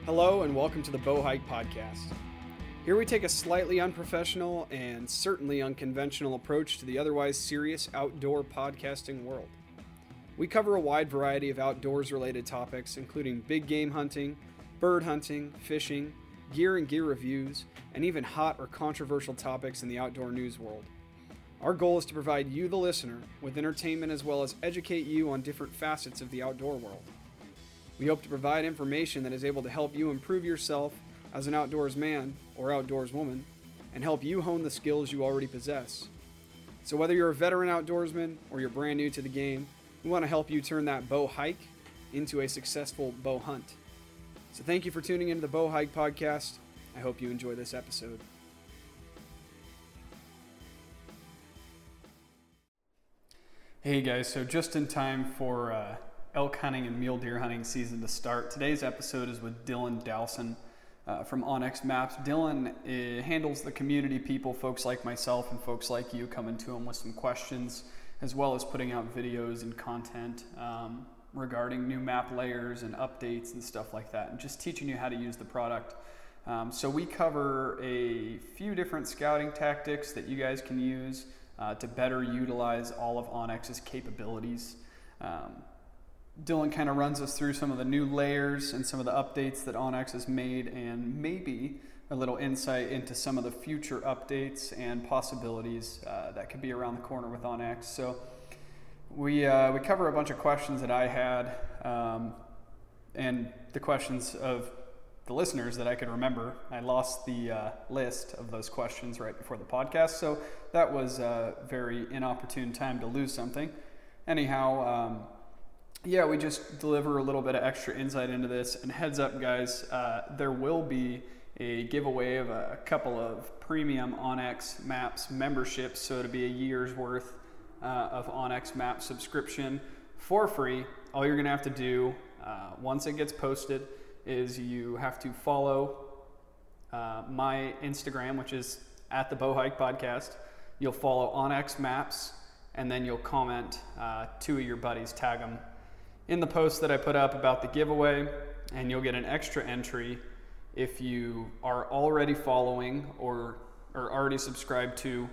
Hello and welcome to the Bow Hike Podcast. Here we take a slightly unprofessional and certainly unconventional approach to the otherwise serious outdoor podcasting world. We cover a wide variety of outdoors-related topics, including big game hunting, bird hunting, fishing, gear and gear reviews, and even hot or controversial topics in the outdoor news world. Our goal is to provide you, the listener, with entertainment as well as educate you on different facets of the outdoor world. We hope to provide information that is able to help you improve yourself as an outdoors man or outdoors woman and help you hone the skills you already possess. So whether you're a veteran outdoorsman or you're brand new to the game, we want to help you turn that bow hike into a successful bow hunt. So thank you for tuning into the Bow Hike Podcast. I hope you enjoy this episode. Hey guys, so just in time for elk hunting and mule deer hunting season to start. Today's episode is with Dylan Dowson from onX Maps. Dylan handles the community people, folks like myself and folks like you, coming to him with some questions, as well as putting out videos and content regarding new map layers and updates and stuff like that, and just teaching you how to use the product. So we cover a few different scouting tactics that you guys can use to better utilize all of onX's capabilities. Dylan kind of runs us through some of the new layers and some of the updates that onX has made, and maybe a little insight into some of the future updates and possibilities that could be around the corner with onX. So we cover a bunch of questions that I had and the questions of the listeners that I could remember. I lost the list of those questions right before the podcast, so that was a very inopportune time to lose something. Anyhow, yeah, we just deliver a little bit of extra insight into this. And heads up, guys, there will be a giveaway of a couple of premium onX Maps memberships. So it'll be a year's worth of onX Maps subscription for free. All you're going to have to do once it gets posted is you have to follow my Instagram, which is at the Bow Hike Podcast. You'll follow onX Maps, and then you'll comment two of your buddies, tag them in the post that I put up about the giveaway, and you'll get an extra entry if you are already following or already subscribed to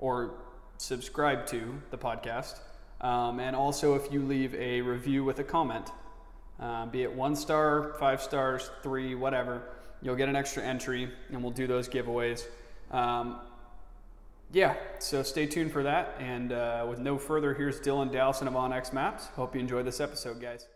the podcast. And also if you leave a review with a comment, be it 1 star, 5 stars, 3, whatever, you'll get an extra entry, and we'll do those giveaways. Yeah, so stay tuned for that. And with no further, here's Dylan Dowson of onX Maps. Hope you enjoy this episode, guys.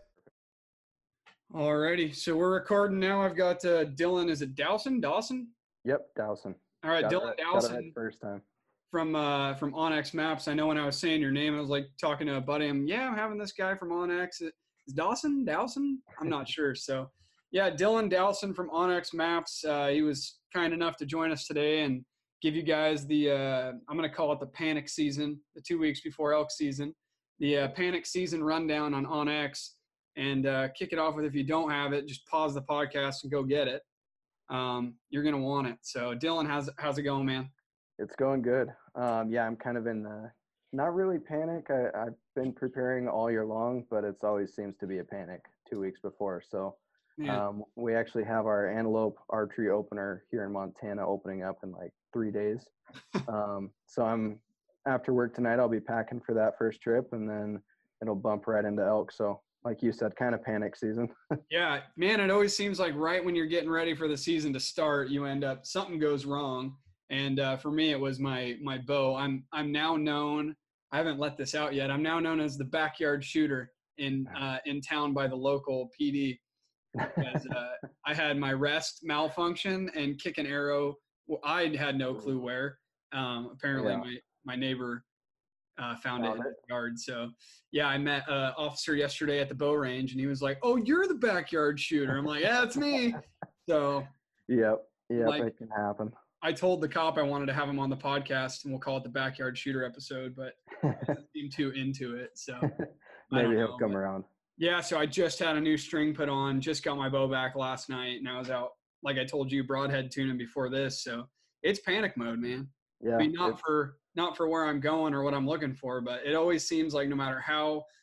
Alrighty, so we're recording now. I've got Dylan. Is it Dowson? Dawson? Yep, Dowson. All right, Dylan Dowson. Got it right first time. From onX Maps. I know when I was saying your name, I was like talking to a buddy. I'm having this guy from onX. Is Dawson? I'm not sure. So, yeah, Dylan Dowson from onX Maps. He was kind enough to join us today and give you guys the, I'm going to call it the panic season, the 2 weeks before elk season, the panic season rundown on onX, and kick it off with, if you don't have it, just pause the podcast and go get it. You're going to want it. So Dylan, how's it going, man? It's going good. Yeah, I'm kind of in not really panic. I've been preparing all year long, but it's always seems to be a panic 2 weeks before. So we actually have our antelope archery opener here in Montana opening up in like 3 days. So I'm after work tonight, I'll be packing for that first trip, and then it'll bump right into elk. So like you said, kind of panic season. Yeah, man, it always seems like right when you're getting ready for the season to start, you end up, something goes wrong. And for me, it was my bow. I'm now known, I haven't let this out yet, I'm now known as the backyard shooter in town by the local PD. Because I had my rest malfunction and kick an arrow. Well, I had no clue where. Apparently, my neighbor found it in the yard. So, yeah, I met an officer yesterday at the bow range, and he was like, "Oh, you're the backyard shooter." I'm like, "Yeah, it's me." So, Yep, like, it can happen. I told the cop I wanted to have him on the podcast, and we'll call it the backyard shooter episode, but he doesn't seem too into it. So maybe he'll come around. Yeah, so I just had a new string put on, just got my bow back last night, and I was out, like I told you, broadhead tuning before this. So it's panic mode, man. Yeah. I mean, not for where I'm going or what I'm looking for, but it always seems like no matter how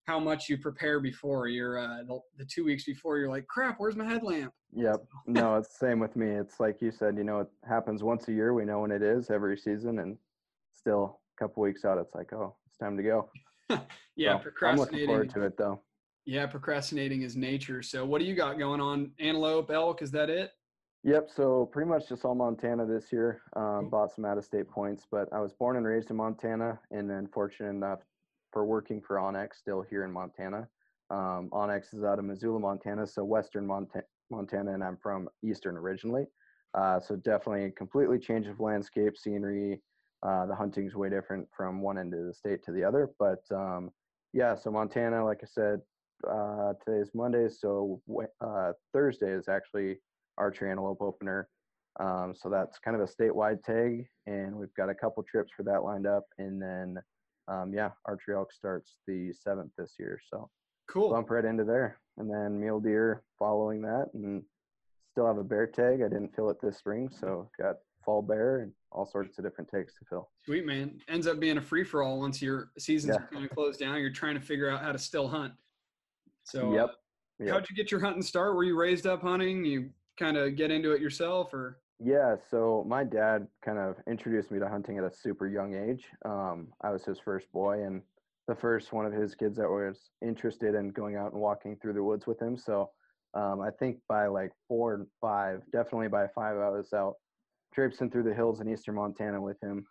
how much you prepare before. You're the 2 weeks before, you're like, crap, where's my headlamp? Yep. No, it's the same with me. It's like you said, it happens once a year. We know when it is every season, and still a couple weeks out, it's like, oh, it's time to go. Yeah, so procrastinating. I'm looking forward to it, though. Yeah, procrastinating is nature. So what do you got going on? Antelope, elk, is that it? Yep. So pretty much just all Montana this year. Bought some out-of-state points, but I was born and raised in Montana, and then fortunate enough for working for onX still here in Montana. onX is out of Missoula, Montana, so western Montana, and I'm from eastern originally. So definitely a completely change of landscape, scenery. The hunting's way different from one end of the state to the other. But yeah, so Montana, like I said, today's Monday, so Thursday is actually archery antelope opener. So that's kind of a statewide tag, and we've got a couple trips for that lined up. And then, yeah, archery elk starts the 7th this year. So cool. Bump right into there. And then mule deer following that, and still have a bear tag. I didn't fill it this spring, so got fall bear and all sorts of different tags to fill. Sweet, man. Ends up being a free-for-all once your seasons are kind of closed down. You're trying to figure out how to still hunt. So yep. How'd you get your hunting start? Were you raised up hunting? You kind of get into it yourself, or? Yeah, so my dad kind of introduced me to hunting at a super young age. I was his first boy and the first one of his kids that was interested in going out and walking through the woods with him. So I think by like 4 and 5, definitely by 5, I was out traipsing through the hills in eastern Montana with him.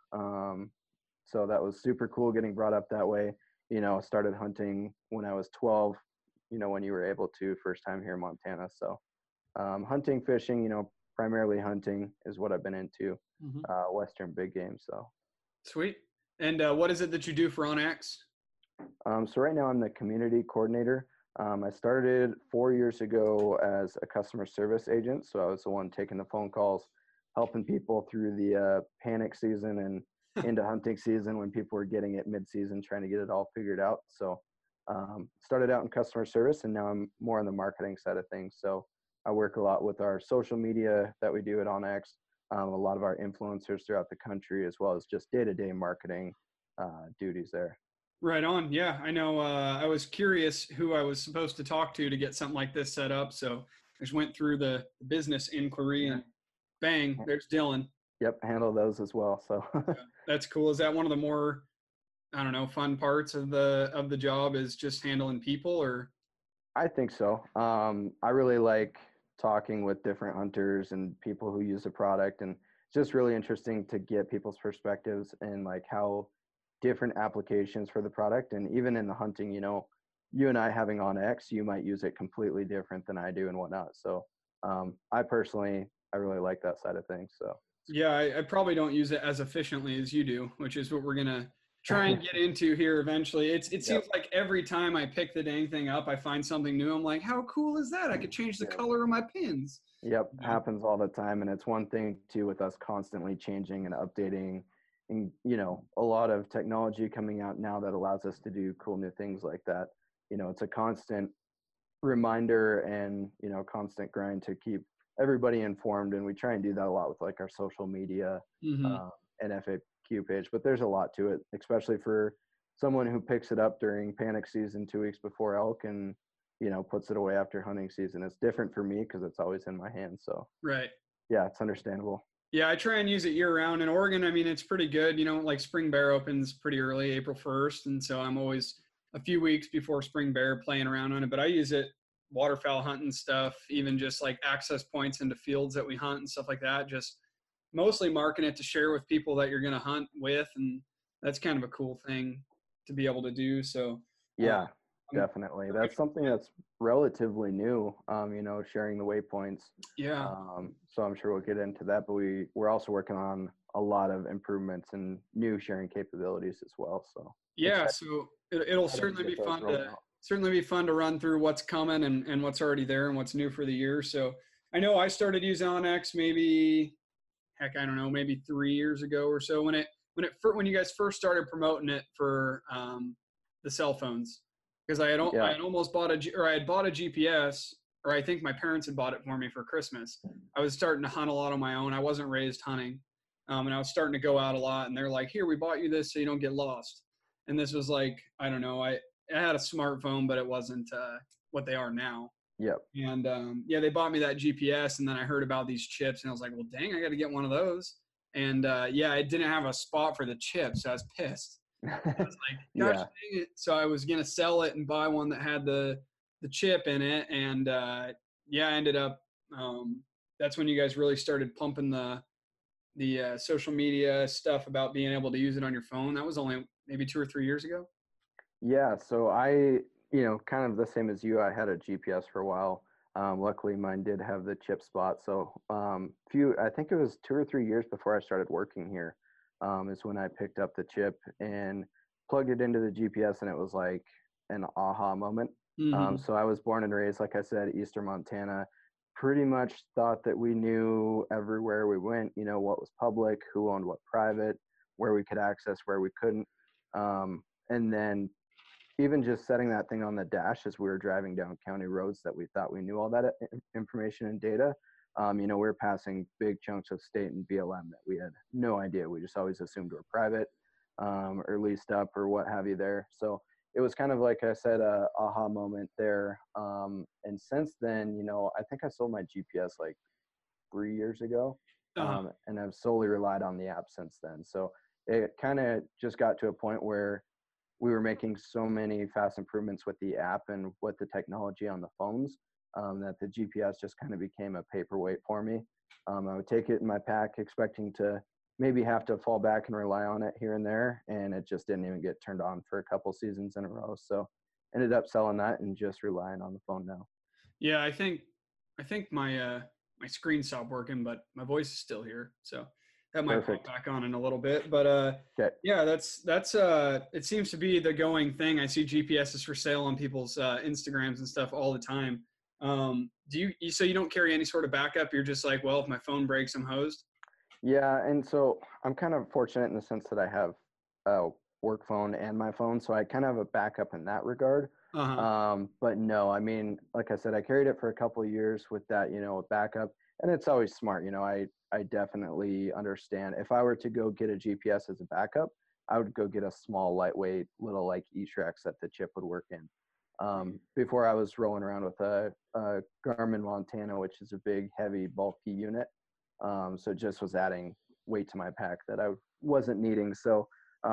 So that was super cool getting brought up that way. Started hunting when I was 12, when you were able to, first time here in Montana. So hunting, fishing, primarily hunting is what I've been into, Western big game. So sweet. And what is it that you do for onX? So right now I'm the community coordinator. I started 4 years ago as a customer service agent. So I was the one taking the phone calls, helping people through the panic season and into hunting season when people were getting it mid-season, trying to get it all figured out. So started out in customer service, and now I'm more on the marketing side of things. So I work a lot with our social media that we do at onX, a lot of our influencers throughout the country, as well as just day-to-day marketing duties there. Right on. Yeah, I know. I was curious who I was supposed to talk to get something like this set up. So I just went through the business inquiry and bang, there's Dylan. Yep, handle those as well. So that's cool. Is that one of the more, I don't know, fun parts of the job is just handling people, or? I think so. I really like talking with different hunters and people who use the product, and it's just really interesting to get people's perspectives and like how different applications for the product. And even in the hunting, you and I having onX, you might use it completely different than I do and whatnot. So I really like that side of things. So yeah, I probably don't use it as efficiently as you do, which is what we're gonna try and get into here eventually. It seems like every time I pick the dang thing up, I find something new. I'm like, how cool is that? I could change the color of my pins. Yep, happens all the time. And it's one thing too with us constantly changing and updating, and a lot of technology coming out now that allows us to do cool new things like that. It's a constant reminder and constant grind to keep everybody informed, and we try and do that a lot with like our social media and FAQ page. But there's a lot to it, especially for someone who picks it up during panic season 2 weeks before elk and puts it away after hunting season. It's different for me because it's always in my hands. So right, yeah, it's understandable. Yeah, I try and use it year round. In Oregon, I mean, it's pretty good. Like spring bear opens pretty early, April 1st. And so I'm always a few weeks before spring bear playing around on it. But I use it waterfowl hunting stuff, even just like access points into fields that we hunt and stuff like that. Just mostly marking it to share with people that you're going to hunt with. And that's kind of a cool thing to be able to do. So yeah. Definitely. That's something that's relatively new, sharing the waypoints. Yeah. So I'm sure we'll get into that, but we're also working on a lot of improvements and new sharing capabilities as well. So yeah, so it'll certainly be fun to run through what's coming and what's already there and what's new for the year. So I know I started using onX maybe 3 years ago or so when you guys first started promoting it for the cell phones. Because I had bought a GPS, or I think my parents had bought it for me for Christmas. I was starting to hunt a lot on my own. I wasn't raised hunting, and I was starting to go out a lot. And they're like, "Here, we bought you this so you don't get lost." And this was like, I don't know, I had a smartphone, but it wasn't what they are now. Yep. And yeah, they bought me that GPS, and then I heard about these chips, and I was like, well, dang, I got to get one of those. And yeah, it didn't have a spot for the chips, so I was pissed. I was like, gosh Yeah. dang it. So I was gonna sell it and buy one that had the chip in it, and yeah, I ended up. That's when you guys really started pumping the social media stuff about being able to use it on your phone. That was only maybe 2 or 3 years ago. Yeah, so kind of the same as you, I had a GPS for a while. Luckily, mine did have the chip spot. So, I think it was 2 or 3 years before I started working here, is when I picked up the chip and plugged it into the GPS, and it was like an aha moment. Mm-hmm. So I was born and raised, like I said, Eastern Montana. Pretty much thought that we knew everywhere we went, what was public, who owned what private, where we could access, where we couldn't. And then even just setting that thing on the dash as we were driving down county roads that we thought we knew all that information and data. We were passing big chunks of state and BLM that we had no idea. We just always assumed were private or leased up or what have you there. So it was kind of like I said, a aha moment there. And since then, I think I sold my GPS like 3 years ago, and I've solely relied on the app since then. So it kind of just got to a point where we were making so many fast improvements with the app and with the technology on the phones that the GPS just kind of became a paperweight for me. I would take it in my pack expecting to maybe have to fall back and rely on it here and there, and it just didn't even get turned on for a couple seasons in a row. So ended up selling that and just relying on the phone now. Yeah, I think my screen stopped working, but my voice is still here. So that might pop back on in a little bit. But Okay. yeah, that's it seems to be the going thing. I see GPSs for sale on people's Instagrams and stuff all the time. So you don't carry any sort of backup? You're just like, well, if my phone breaks, I'm hosed? Yeah, and so I'm kind of fortunate in the sense that I have a work phone and my phone, so I kind of have a backup in that regard. But no, I mean, like I said, I carried it for a couple of years with that, a backup, and it's always smart. I definitely understand. If I were to go get a GPS as a backup, I would go get a small, lightweight, little like E-Trex that the chip would work in. Before I was rolling around with a Garmin Montana, which is a big, heavy, bulky unit. So it just was adding weight to my pack that I wasn't needing. So,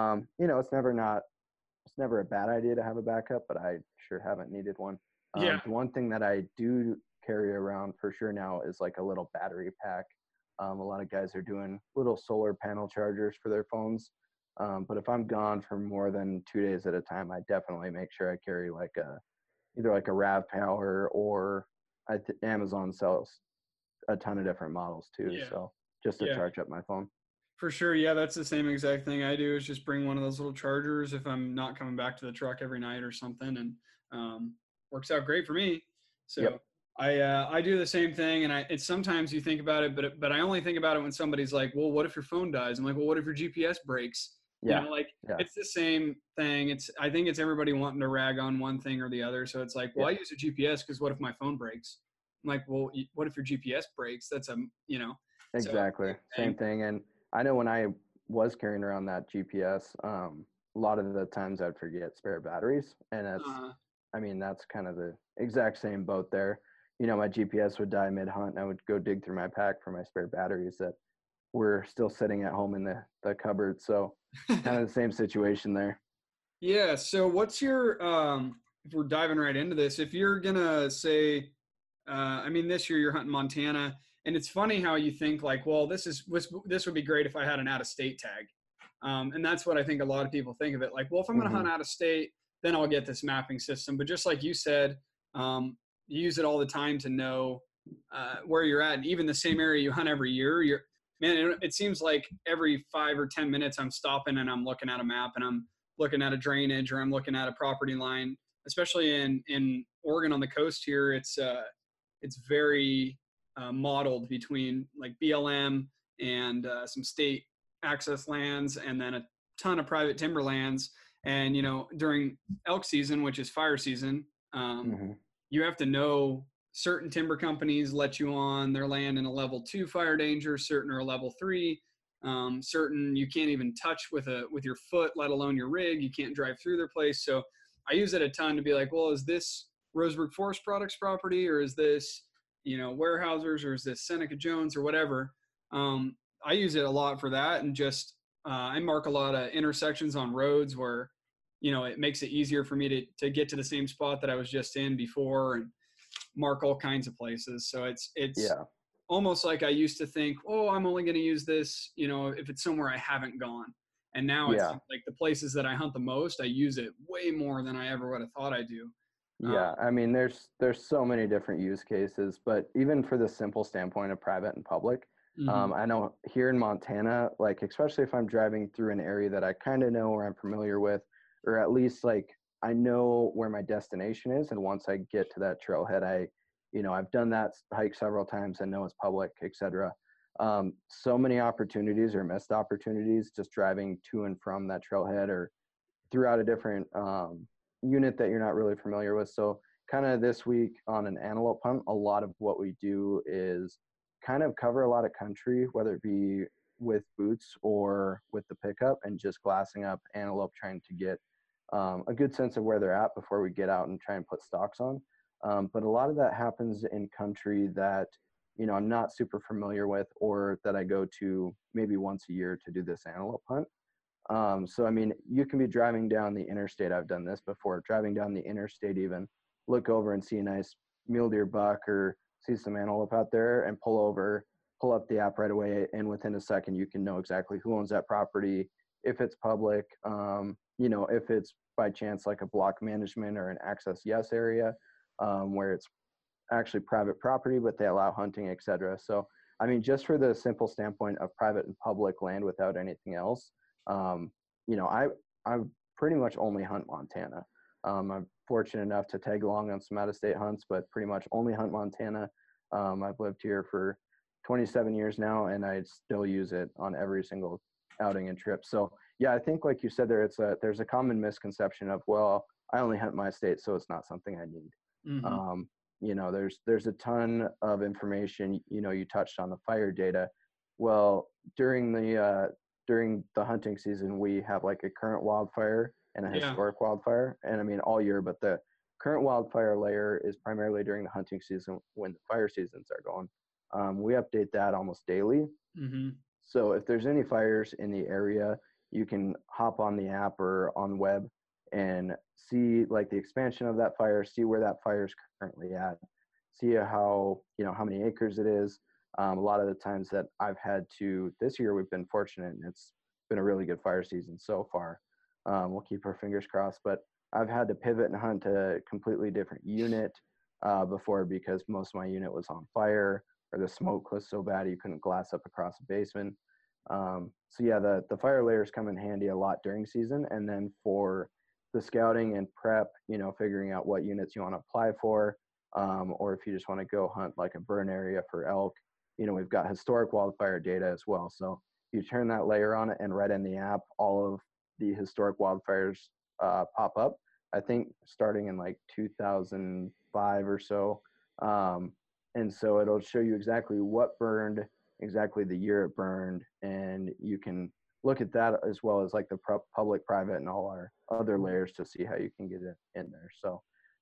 it's never a bad idea to have a backup, but I sure haven't needed one. Yeah. The one thing that I do carry around for sure now is like a little battery pack. A lot of guys are doing little solar panel chargers for their phones. But if I'm gone for more than 2 days at a time, I definitely make sure I carry either like a RAV Power or Amazon sells a ton of different models too. Yeah. So just to charge up my phone. For sure. Yeah, that's the same exact thing I do, is just bring one of those little chargers if I'm not coming back to the truck every night or something, and works out great for me. So Yep. I do the same thing, and it's sometimes you think about it, but I only think about it when somebody's like, well, what if your phone dies? I'm like, well, what if your GPS breaks? Yeah. It's the same thing. I think it's everybody wanting to rag on one thing or the other. So it's like, well, I use a GPS because what if my phone breaks? I'm like, well, what if your GPS breaks? That's Exactly. Same thing. And I know when I was carrying around that GPS, a lot of the times I'd forget spare batteries. And that's kind of the exact same boat there. My GPS would die mid-hunt, and I would go dig through my pack for my spare batteries that were still sitting at home in the cupboard. So kind of the same situation there. Yeah. So what's your, if we're diving right into this, if you're going to say, this year you're hunting Montana, and it's funny how you think like, well, this would be great if I had an out-of-state tag. And that's what I think a lot of people think of it. Like, well, if I'm going to hunt out of state, then I'll get this mapping system. But just like you said, you use it all the time to know where you're at. And even the same area you hunt every year, it seems like every 5 or 10 minutes I'm stopping and I'm looking at a map and I'm looking at a drainage or I'm looking at a property line. Especially in Oregon on the coast here, it's very modeled between like BLM and some state access lands, and then a ton of private timberlands. And during elk season, which is fire season, you have to know certain timber companies let you on their land in a level 2 fire danger, certain are a level 3, certain you can't even touch with your foot, let alone your rig. You can't drive through their place. So I use it a ton to be like, well, is this Roseburg Forest Products property, or is this, Weyerhaeuser's, or is this Seneca Jones or whatever? I use it a lot for that, and just I mark a lot of intersections on roads where, it makes it easier for me to get to the same spot that I was just in before, and mark all kinds of places. So it's Yeah. almost like I used to think, oh, I'm only going to use this, if it's somewhere I haven't gone. And now it's Yeah. like the places that I hunt the most, I use it way more than I ever would have thought I do. Yeah, I mean, there's so many different use cases, but even for the simple standpoint of private and public, Mm-hmm. I know here in Montana, like especially if I'm driving through an area that I kind of know or I'm familiar with, or at least like I know where my destination is, and once I get to that trailhead, I've done that hike several times and know it's public, etc. So many opportunities or missed opportunities just driving to and from that trailhead or throughout a different unit that you're not really familiar with. So kind of this week on an antelope hunt, a lot of what we do is kind of cover a lot of country, whether it be with boots or with the pickup, and just glassing up antelope, trying to get a good sense of where they're at before we get out and try and put stalks on. But a lot of that happens in country that, I'm not super familiar with, or that I go to maybe once a year to do this antelope hunt. So, I mean, you can be driving down the interstate. I've done this before, driving down the interstate, even look over and see a nice mule deer buck or see some antelope out there, and pull over, pull up the app right away. And within a second, you can know exactly who owns that property, if it's public, if it's by chance like a block management or an access yes area, where it's actually private property, but they allow hunting, etc. So, I mean, just for the simple standpoint of private and public land without anything else, um, I pretty much only hunt Montana. I'm fortunate enough to tag along on some out-of-state hunts, but pretty much only hunt Montana. I've lived here for 27 years now, and I still use it on every single outing and trip. So yeah, I think like you said, there's a common misconception of, well, I only hunt my state, so it's not something I need. Mm-hmm. Um, there's a ton of information. You touched on the fire data. Well, during the hunting season, we have like a current wildfire and a Yeah. historic wildfire, and I mean all year, but the current wildfire layer is primarily during the hunting season when the fire seasons are going. We update that almost daily. Mm-hmm. So if there's any fires in the area, you can hop on the app or on the web and see like the expansion of that fire, see where that fire is currently at, see how many acres it is. A lot of the times that I've had to, this year we've been fortunate and it's been a really good fire season so far. We'll keep our fingers crossed, but I've had to pivot and hunt a completely different unit before, because most of my unit was on fire, or the smoke was so bad you couldn't glass up across the basement. So yeah, the fire layers come in handy a lot during season, and then for the scouting and prep, figuring out what units you want to apply for, or if you just want to go hunt like a burn area for elk, we've got historic wildfire data as well. So you turn that layer on it, and right in the app, all of the historic wildfires pop up. I think starting in like 2005 or so. And so it'll show you exactly what burned, exactly the year it burned, and you can look at that as well as like the public, private, and all our other layers to see how you can get it in there. So,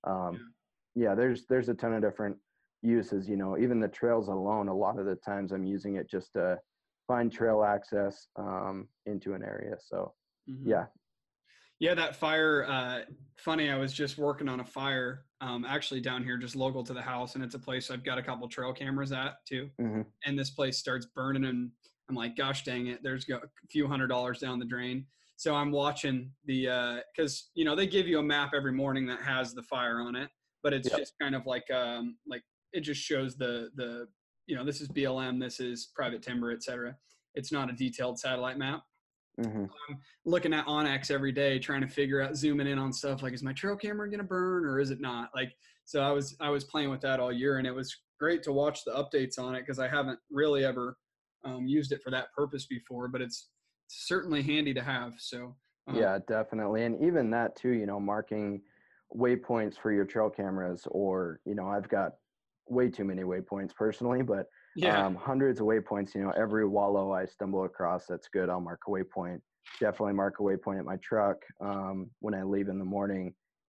yeah, there's a ton of different uses. Even the trails alone, a lot of the times I'm using it just to find trail access into an area. So, Mm-hmm. yeah. Yeah, that fire, funny, I was just working on a fire actually down here just local to the house, and it's a place I've got a couple trail cameras at too. Mm-hmm. And this place starts burning, and I'm like, gosh dang it, there's a few $100 down the drain. So I'm watching because they give you a map every morning that has the fire on it, but it's Yep. just kind of like it just shows the this is BLM, this is private timber, etc. It's not a detailed satellite map. Mm-hmm. I'm looking at onX every day, trying to figure out, zooming in on stuff like, is my trail camera going to burn or is it not? Like, so I was playing with that all year, and it was great to watch the updates on it, because I haven't really ever used it for that purpose before, but it's certainly handy to have. So Yeah, definitely. And even that too, marking waypoints for your trail cameras, or, I've got way too many waypoints personally, but yeah, hundreds of waypoints. Every wallow I stumble across that's good, I'll mark a waypoint. Definitely mark a waypoint at my truck when I leave in the morning.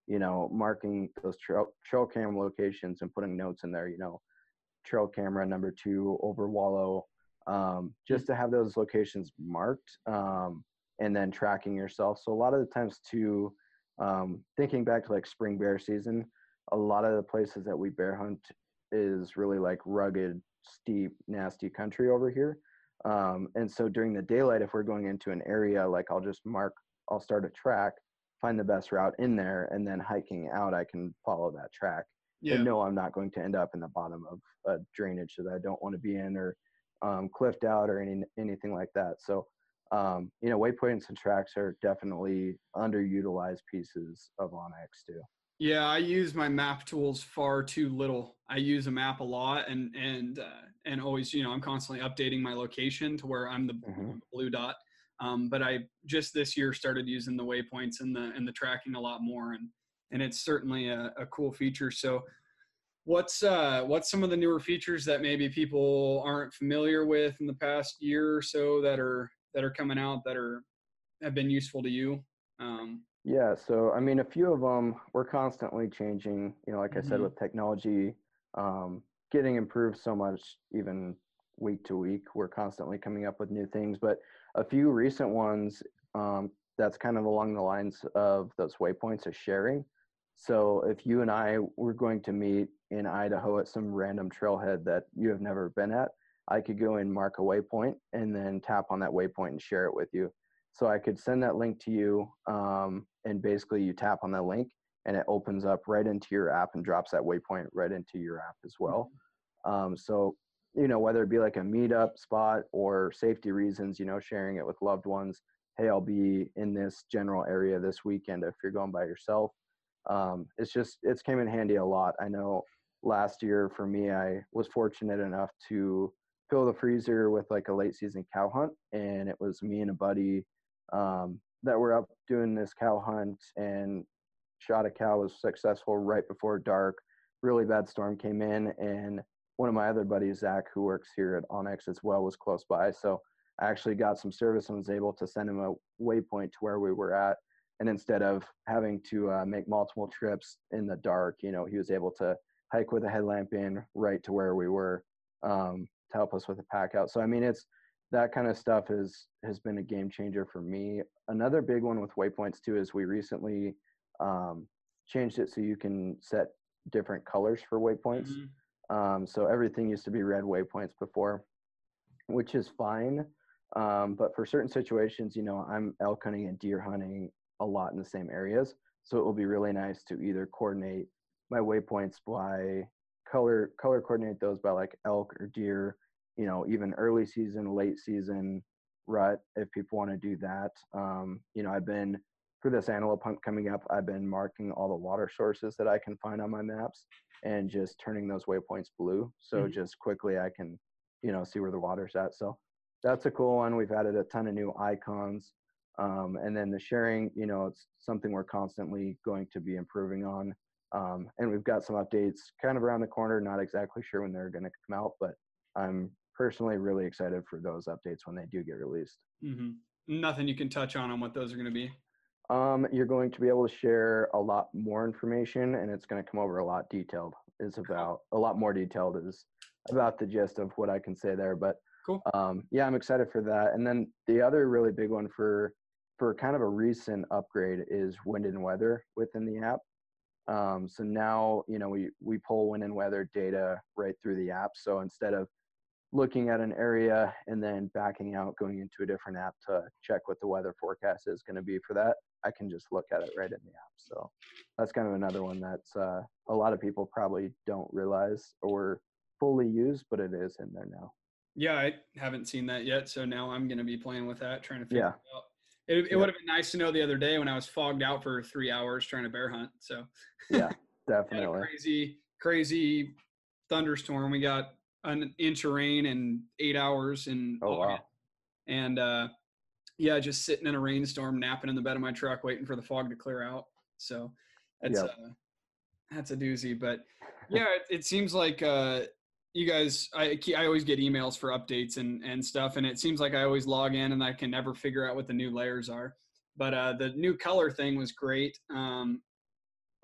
marking those trail cam locations and putting notes in there, trail camera number 2 over Wallow, just to have those locations marked, and then tracking yourself. So a lot of the times too, thinking back to like spring bear season, a lot of the places that we bear hunt is really like rugged, steep, nasty country over here. And so during the daylight, if we're going into an area, like I'll start a track, find the best route in there, and then hiking out, I can follow that track. Yeah. And no, I'm not going to end up in the bottom of a drainage that I don't want to be in, or cliffed out, or anything like that. So, waypoints and tracks are definitely underutilized pieces of onX too. Yeah, I use my map tools far too little. I use a map a lot, and always, I'm constantly updating my location to where I'm the blue dot. But I just this year started using the waypoints and the tracking a lot more, and it's certainly a cool feature. So, what's some of the newer features that maybe people aren't familiar with in the past year or so that are coming out that have been useful to you? Yeah, so I mean, a few of them we're constantly changing. Like I said, with technology getting improved so much, even week to week, we're constantly coming up with new things. But a few recent ones that's kind of along the lines of those waypoints is sharing. So if you and I were going to meet in Idaho at some random trailhead that you have never been at, I could go and mark a waypoint and then tap on that waypoint and share it with you. So I could send that link to you, and basically you tap on the link and it opens up right into your app and drops that waypoint right into your app as well. So, whether it be like a meetup spot or safety reasons, sharing it with loved ones. Hey, I'll be in this general area this weekend if you're going by yourself. It's came in handy a lot. I know last year for me, I was fortunate enough to fill the freezer with like a late season cow hunt, and it was me and a buddy that were up doing this cow hunt and shot a cow, was successful right before dark. Really bad storm came in, and one of my other buddies, Zach, who works here at onX as well, was close by. So I actually got some service and was able to send him a waypoint to where we were at. And instead of having to make multiple trips in the dark, he was able to hike with a headlamp in right to where we were, to help us with the pack out. So, I mean, it's that kind of stuff has been a game changer for me. Another big one with waypoints too is we recently changed it so you can set different colors for waypoints. So everything used to be red waypoints before, which is fine. But for certain situations, I'm elk hunting and deer hunting a lot in the same areas. So it will be really nice to either coordinate my waypoints by color coordinate those by like elk or deer, even early season, late season rut, if people want to do that. I've been, for this antelope hunt coming up, I've been marking all the water sources that I can find on my maps and just turning those waypoints blue. So just quickly I can, see where the water's at. So that's a cool one. We've added a ton of new icons. And then the sharing, it's something we're constantly going to be improving on. And we've got some updates kind of around the corner, not exactly sure when they're going to come out, but I'm personally really excited for those updates when they do get released. Nothing you can touch on what those are going to be? You're going to be able to share a lot more information, and it's going to come over a lot detailed. A lot more detailed is about the gist of what I can say there. But cool. Yeah, I'm excited for that. And then the other really big one for kind of a recent upgrade is wind and weather within the app. So now, we pull wind and weather data right through the app. So instead of looking at an area and then backing out, going into a different app to check what the weather forecast is going to be for that, I can just look at it right in the app. So that's kind of another one that's a lot of people probably don't realize or fully use, but it is in there now. Yeah, I haven't seen that yet. So now I'm going to be playing with that, trying to figure it out. It would have been nice to know the other day when I was fogged out for 3 hours trying to bear hunt. So yeah, definitely. crazy thunderstorm. We got an inch of rain in 8 hours in August. Wow. And just sitting in a rainstorm, napping in the bed of my truck, waiting for the fog to clear out. So that's a doozy. But yeah, it seems like you guys, I always get emails for updates and stuff, and it seems like I always log in and I can never figure out what the new layers are. But the new color thing was great.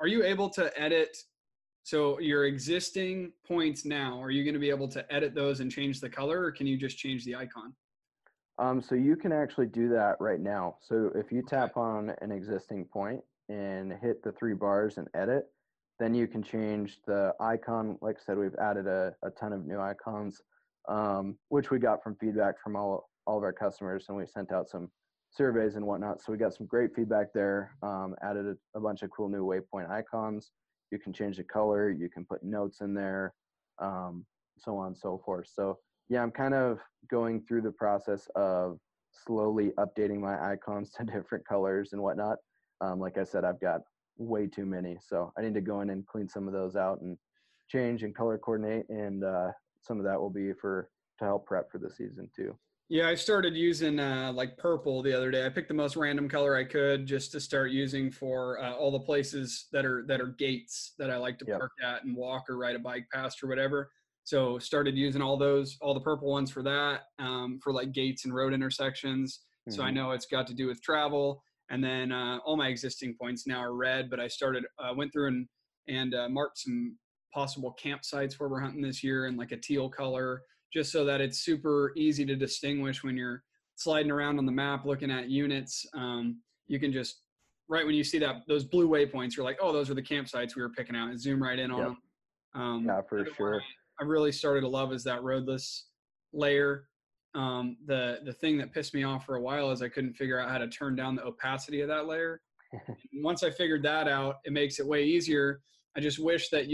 are you able to edit? So your existing points now, are you going to be able to edit those and change the color, or can you just change the icon? So you can actually do that right now. So if you Okay. tap on an existing point and hit the three bars and edit, then you can change the icon. Like I said, we've added a ton of new icons, which we got from feedback from all of our customers, and we sent out some surveys and whatnot. So we got some great feedback there. Added a bunch of cool new waypoint icons. You can change the color. You can put notes in there, so on and so forth. So yeah, I'm kind of going through the process of slowly updating my icons to different colors and whatnot. Like I said, I've got way too many, so I need to go in and clean some of those out and change and color coordinate, and some of that will be to help prep for the season too. Yeah, I started using like purple the other day. I picked the most random color I could just to start using for all the places that are gates that I like to Yep. park at and walk or ride a bike past or whatever. So started using all the purple ones for that, for like gates and road intersections. So I Mm-hmm. know it's got to do with travel. And then all my existing points now are red, but I went through and marked some possible campsites where we're hunting this year in like a teal color, just so that it's super easy to distinguish when you're sliding around on the map looking at units. You can just, right when you see those blue waypoints, you're like, oh, those are the campsites we were picking out, and zoom right in on Yep. them. Yeah, for Another one sure. I really started to love is that roadless layer. The thing that pissed me off for a while is I couldn't figure out how to turn down the opacity of that layer. And once I figured that out, it makes it way easier. I just wish that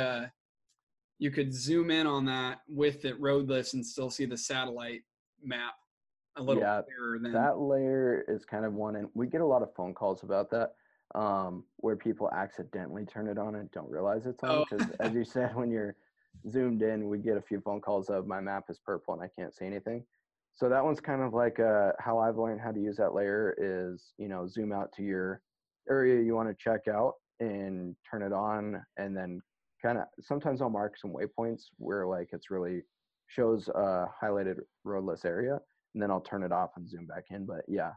you could zoom in on that with it roadless and still see the satellite map a little Yeah, clearer than. that layer is kind of one, and we get a lot of phone calls about that, where people accidentally turn it on and don't realize it's on. Oh, Because as you said, when you're zoomed in, we get a few phone calls of my map is purple and I can't see anything. So that one's kind of like how I've learned how to use that layer is, zoom out to your area you want to check out and turn it on, and then kind of sometimes I'll mark some waypoints where like it's really shows a highlighted roadless area, and then I'll turn it off and zoom back in. But yeah,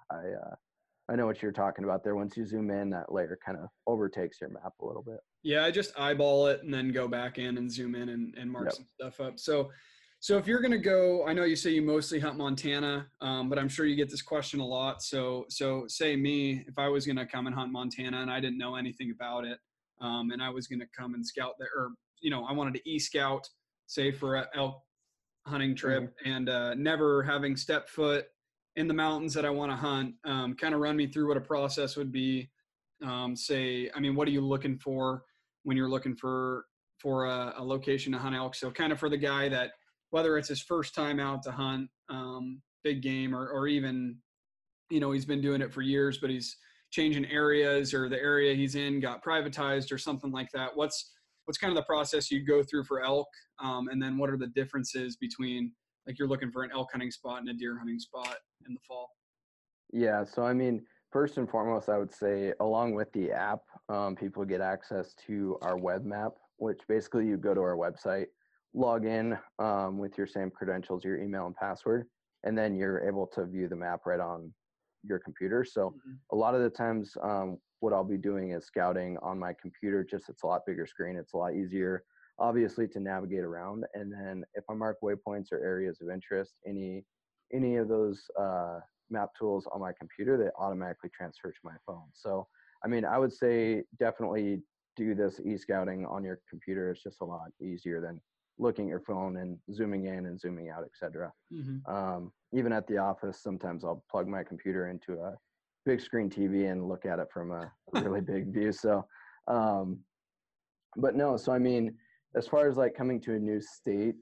I know what you're talking about there. Once you zoom in, that layer kind of overtakes your map a little bit. yeah, I just eyeball it and then go back in and zoom in and mark Yep. some stuff up. So if you're gonna go, I know you say you mostly hunt Montana, but I'm sure you get this question a lot. So say me, if I was gonna come and hunt Montana and I didn't know anything about it, and I was gonna come and scout there, or I wanted to e-scout, say for a elk hunting Mm-hmm. trip, and never having stepped foot in the mountains that I want to hunt. Kind of run me through what a process would be. What are you looking for when you're looking for a location to hunt elk? So kind of for the guy that, whether it's his first time out to hunt big game, or even he's been doing it for years, but he's changing areas, or the area he's in got privatized or something like that. What's kind of the process you go through for elk, and then what are the differences between, like, you're looking for an elk hunting spot and a deer hunting spot in the fall? Yeah. So I mean, first and foremost, I would say along with the app, people get access to our web map, which basically you go to our website, log in with your same credentials, your email and password, and then you're able to view the map right on your computer. So Mm-hmm. a lot of the times, what I'll be doing is scouting on my computer. Just it's a lot bigger screen. It's a lot easier, obviously, to navigate around. And then if I mark waypoints or areas of interest, any of those map tools on my computer, they automatically transfer to my phone. So, I mean, I would say definitely do this e-scouting on your computer. It's just a lot easier than looking at your phone and zooming in and zooming out, etc. Mm-hmm. Even at the office, sometimes I'll plug my computer into a big screen TV and look at it from a really big view. So, um, but no, so I mean, as far as like coming to a new state,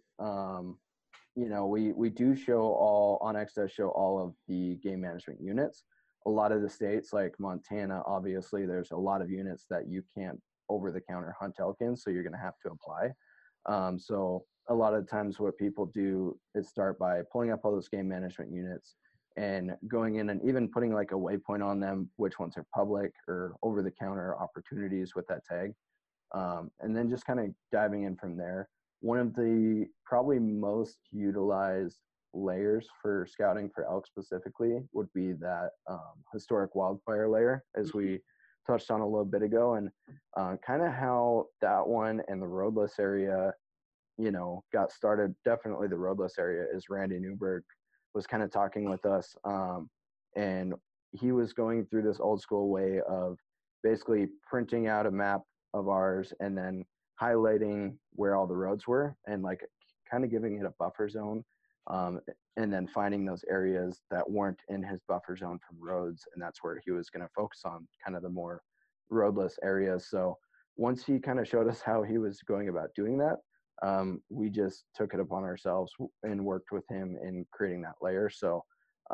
we do show onX does show all of the game management units. A lot of the states like Montana, obviously, there's a lot of units that you can't over the counter hunt elk in, so you're going to have to apply. So a lot of times what people do is start by pulling up all those game management units and going in and even putting like a waypoint on them, which ones are public or over the counter opportunities with that tag. And then just kind of diving in from there. One of the probably most utilized layers for scouting for elk specifically would be that historic wildfire layer, as we touched on a little bit ago, and kind of how that one and the roadless area, got started. Definitely the roadless area is Randy Newberg was kind of talking with us, and he was going through this old school way of basically printing out a map of ours and then highlighting where all the roads were and like kind of giving it a buffer zone, and then finding those areas that weren't in his buffer zone from roads, and that's where he was going to focus on kind of the more roadless areas. So once he kind of showed us how he was going about doing that, we just took it upon ourselves and worked with him in creating that layer. So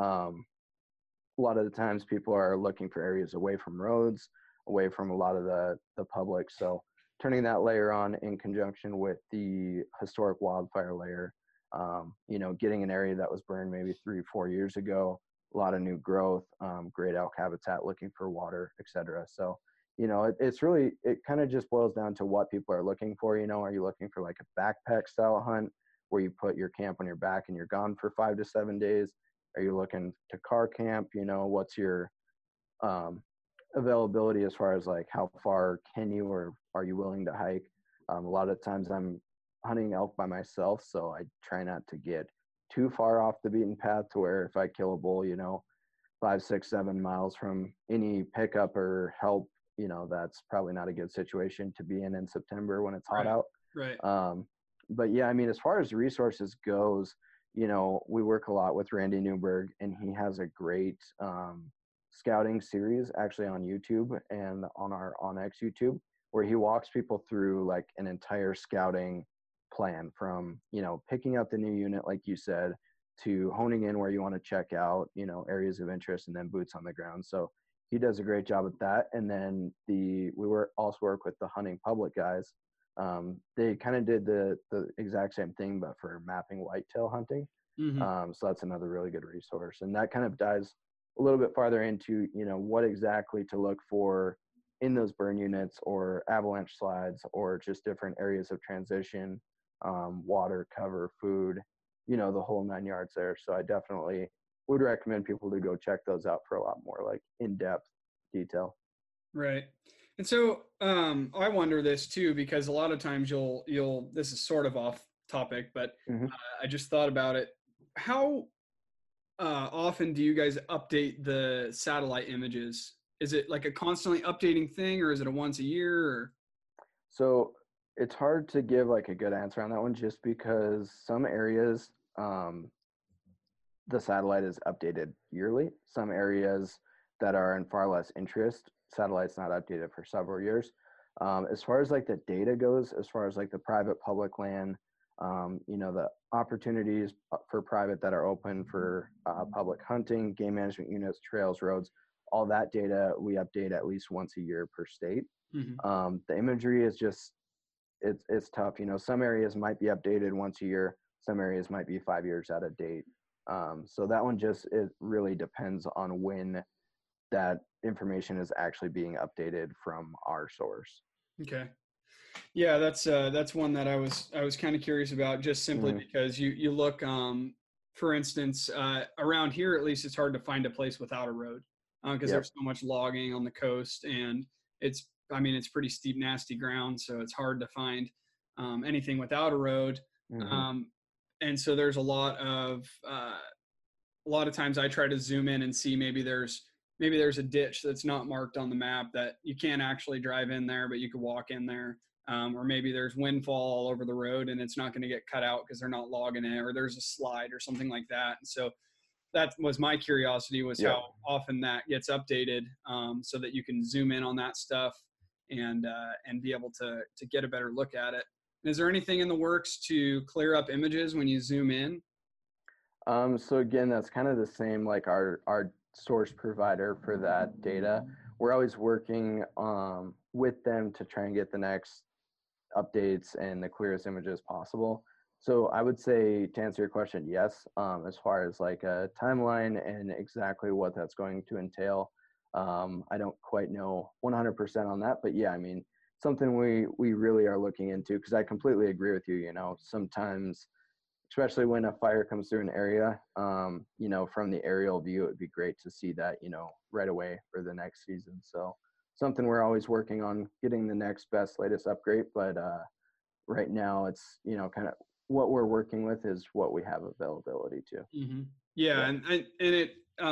a lot of the times people are looking for areas away from roads, away from a lot of the public. So turning that layer on in conjunction with the historic wildfire layer, getting an area that was burned maybe 3-4 years ago, a lot of new growth, great elk habitat looking for water, etc. So, it's really, it kind of just boils down to what people are looking for. Are you looking for like a backpack style hunt where you put your camp on your back and you're gone for 5 to 7 days? Are you looking to car camp? What's your availability as far as like how far can you or are you willing to hike? A lot of times I'm hunting elk by myself, so I try not to get too far off the beaten path to where if I kill a bull, 5, 6, 7 miles from any pickup or help, that's probably not a good situation to be in September when it's hot Right. out. Right. But yeah, I mean, as far as resources goes, we work a lot with Randy Newberg, and he has a great scouting series actually on YouTube and on our onX YouTube, where he walks people through like an entire scouting plan from, picking out the new unit, like you said, to honing in where you want to check out, areas of interest, and then boots on the ground. So he does a great job at that. And then also work with the hunting public guys. They kind of did the exact same thing, but for mapping whitetail hunting. Mm-hmm. So that's another really good resource. And that kind of dives a little bit farther into, what exactly to look for in those burn units or avalanche slides or just different areas of transition, water, cover, food, the whole 9 yards there. So I definitely would recommend people to go check those out for a lot more like in-depth detail. Right. And so I wonder this too, because a lot of times you'll this is sort of off topic, but Mm-hmm. I just thought about it. How often do you guys update the satellite images? Is it like a constantly updating thing, or is it a once a year? Or So it's hard to give like a good answer on that one just because some areas, the satellite is updated yearly. Some areas that are in far less interest, satellite's not updated for several years. As far as like the data goes, as far as like the private public land, the opportunities for private that are open for public hunting, game management units, trails, roads, all that data we update at least once a year per state. mm-hmm. The imagery is just, it's tough. Some areas might be updated once a year. Some areas might be 5 years out of date. So that one it really depends on when that information is actually being updated from our source. Okay. Yeah, that's one that I was kind of curious about, just simply Mm-hmm. because you look, for instance, around here at least, it's hard to find a place without a road, because Yep. there's so much logging on the coast, and it's pretty steep, nasty ground, so it's hard to find anything without a road. Mm-hmm. Um, and so there's a lot of times I try to zoom in and see maybe there's a ditch that's not marked on the map that you can't actually drive in there, but you could walk in there. Or maybe there's windfall all over the road and it's not going to get cut out because they're not logging it, or there's a slide or something like that. And so that was my curiosity, was Yep. how often that gets updated, so that you can zoom in on that stuff and be able to get a better look at it. Is there anything in the works to clear up images when you zoom in? So again, that's kind of the same, like our source provider for that data. We're always working with them to try and get the next updates and the clearest images possible. So I would say, to answer your question, yes. As far as like a timeline and exactly what that's going to entail, I don't quite know 100% on that, but yeah, I mean, something we really are looking into, because I completely agree with you. Sometimes, especially when a fire comes through an area, from the aerial view, it would be great to see that, right away for the next season. So something we're always working on getting the next best, latest upgrade. But right now it's, kind of what we're working with is what we have availability to. Mm-hmm. Yeah. Yeah. And it,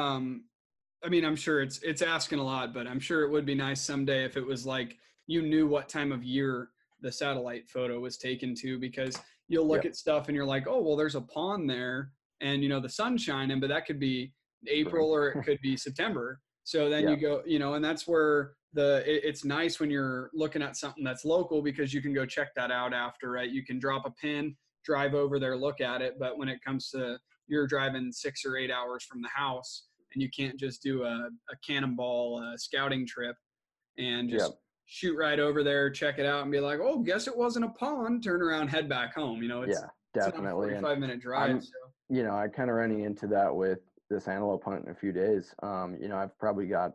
I mean, I'm sure it's asking a lot, but I'm sure it would be nice someday if it was like you knew what time of year the satellite photo was taken to, because you'll look Yep. at stuff and you're like, oh, well, there's a pond there and, the sun's shining, but that could be Spring. April or it could be September. So then you Yeah. go, and that's where it's nice when you're looking at something that's local, because you can go check that out after, right? You can drop a pin, drive over there, look at it. But when it comes to you're driving 6 or 8 hours from the house, and you can't just do a cannonball scouting trip and just Yep. shoot right over there, check it out, and be like, oh, guess it wasn't a pond, turn around, head back home. Yeah, It's not a definitely. And 45-minute drive. I'm, So I kind of running into that with this antelope hunt in a few days. I've probably got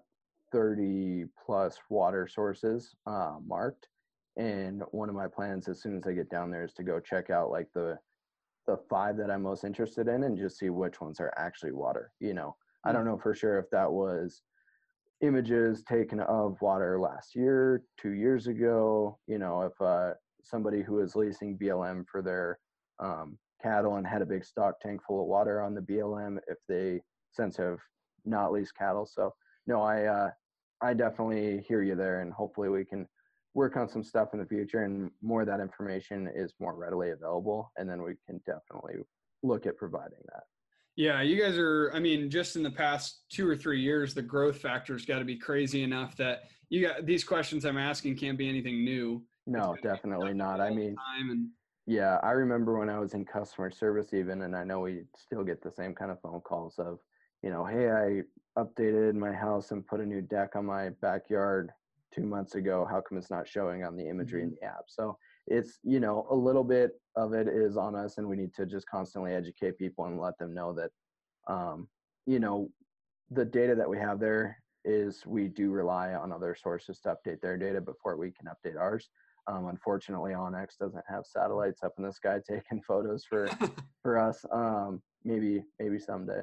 30 plus water sources marked. And one of my plans as soon as I get down there is to go check out like the 5 that I'm most interested in and just see which ones are actually water. I don't know for sure if that was images taken of water last year, 2 years ago, if somebody who was leasing BLM for their cattle and had a big stock tank full of water on the BLM, if they since have not leased cattle. So no, I definitely hear you there, and hopefully we can work on some stuff in the future, and more of that information is more readily available, and then we can definitely look at providing that. yeah, you guys are, I mean, just in the past 2 or 3 years, the growth factor's got to be crazy enough that you got these questions I'm asking can't be anything new. No, definitely not. I mean, And yeah, I remember when I was in customer service even, and I know we still get the same kind of phone calls of, hey, I updated my house and put a new deck on my backyard 2 months ago. How come it's not showing on the imagery in the app? So it's, a little bit of it is on us, and we need to just constantly educate people and let them know that, you know, the data that we have there is we do rely on other sources to update their data before we can update ours. Unfortunately, onX doesn't have satellites up in the sky taking photos for us. Maybe someday.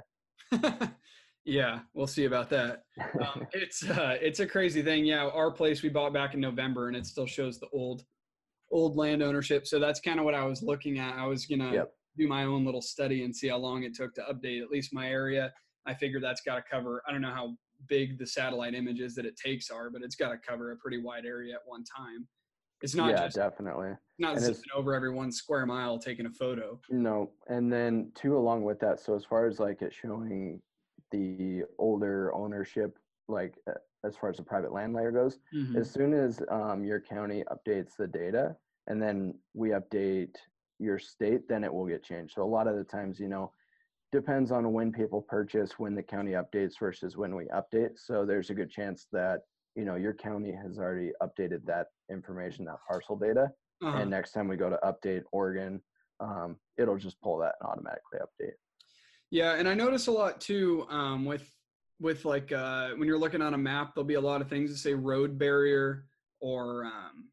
yeah, we'll see about that. It's a crazy thing. Yeah, our place we bought back in November, and it still shows the old land ownership. So that's kind of what I was looking at. I was gonna do my own little study and see how long it took to update at least my area. I figured that's got to cover. I don't know how big the satellite images that it takes are, but it's got to cover a pretty wide area at one time. It's not just definitely not zipping over every 1 square mile taking a photo. No, and then too, along with that, so as far as like it showing the older ownership, like as far as the private land layer goes, as soon as your county updates the data and then we update your state, then it will get changed. So a lot of the times, depends on when people purchase, when the county updates versus when we update. So there's a good chance that, your county has already updated that information, that parcel data. And next time we go to update Oregon, it'll just pull that and automatically update. Yeah, and I notice a lot too with like when you're looking on a map, there'll be a lot of things that say road barrier or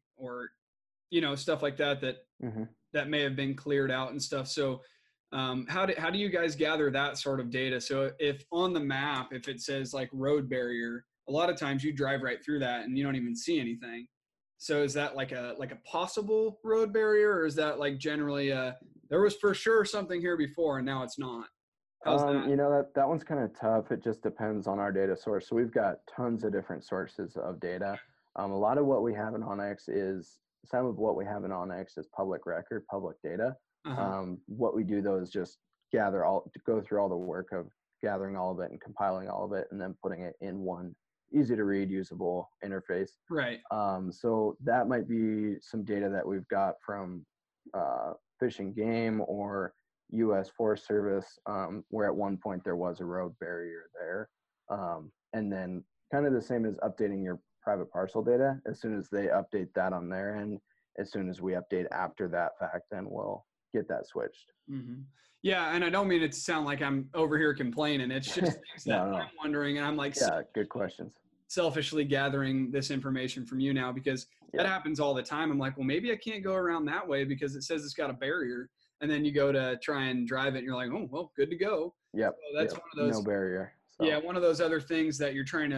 stuff like that that may have been cleared out and stuff. So how do you guys gather that sort of data? So if on the map, if it says like road barrier, a lot of times you drive right through that and you don't even see anything. So is that like a possible road barrier, or is that like generally there was for sure something here before and now it's not? How's that? That one's kind of tough. It just depends on our data source. So we've got tons of different sources of data. A lot of what we have in onX is some of what we have in onX is public record, public data. What we do though is just go through all the work of gathering all of it and compiling all of it and then putting it in one easy to read, usable interface. Right. So that might be some data that we've got from Fish and Game or U.S. Forest Service, where at one point there was a road barrier there. And then kind of the same as updating your private parcel data. As soon as they update that on their end, as soon as we update after that fact, then we'll get that switched. Yeah, and I don't mean it to sound like I'm over here complaining. It's just things that I'm wondering, and I'm like, good questions. Selfishly gathering this information from you now, because that happens all the time. I'm like, well, maybe I can't go around that way because it says it's got a barrier, and then you go to try and drive it, and you're like, oh, well, good to go. Yep. So that's one of those. No barrier. So. Yeah, one of those other things that you're trying to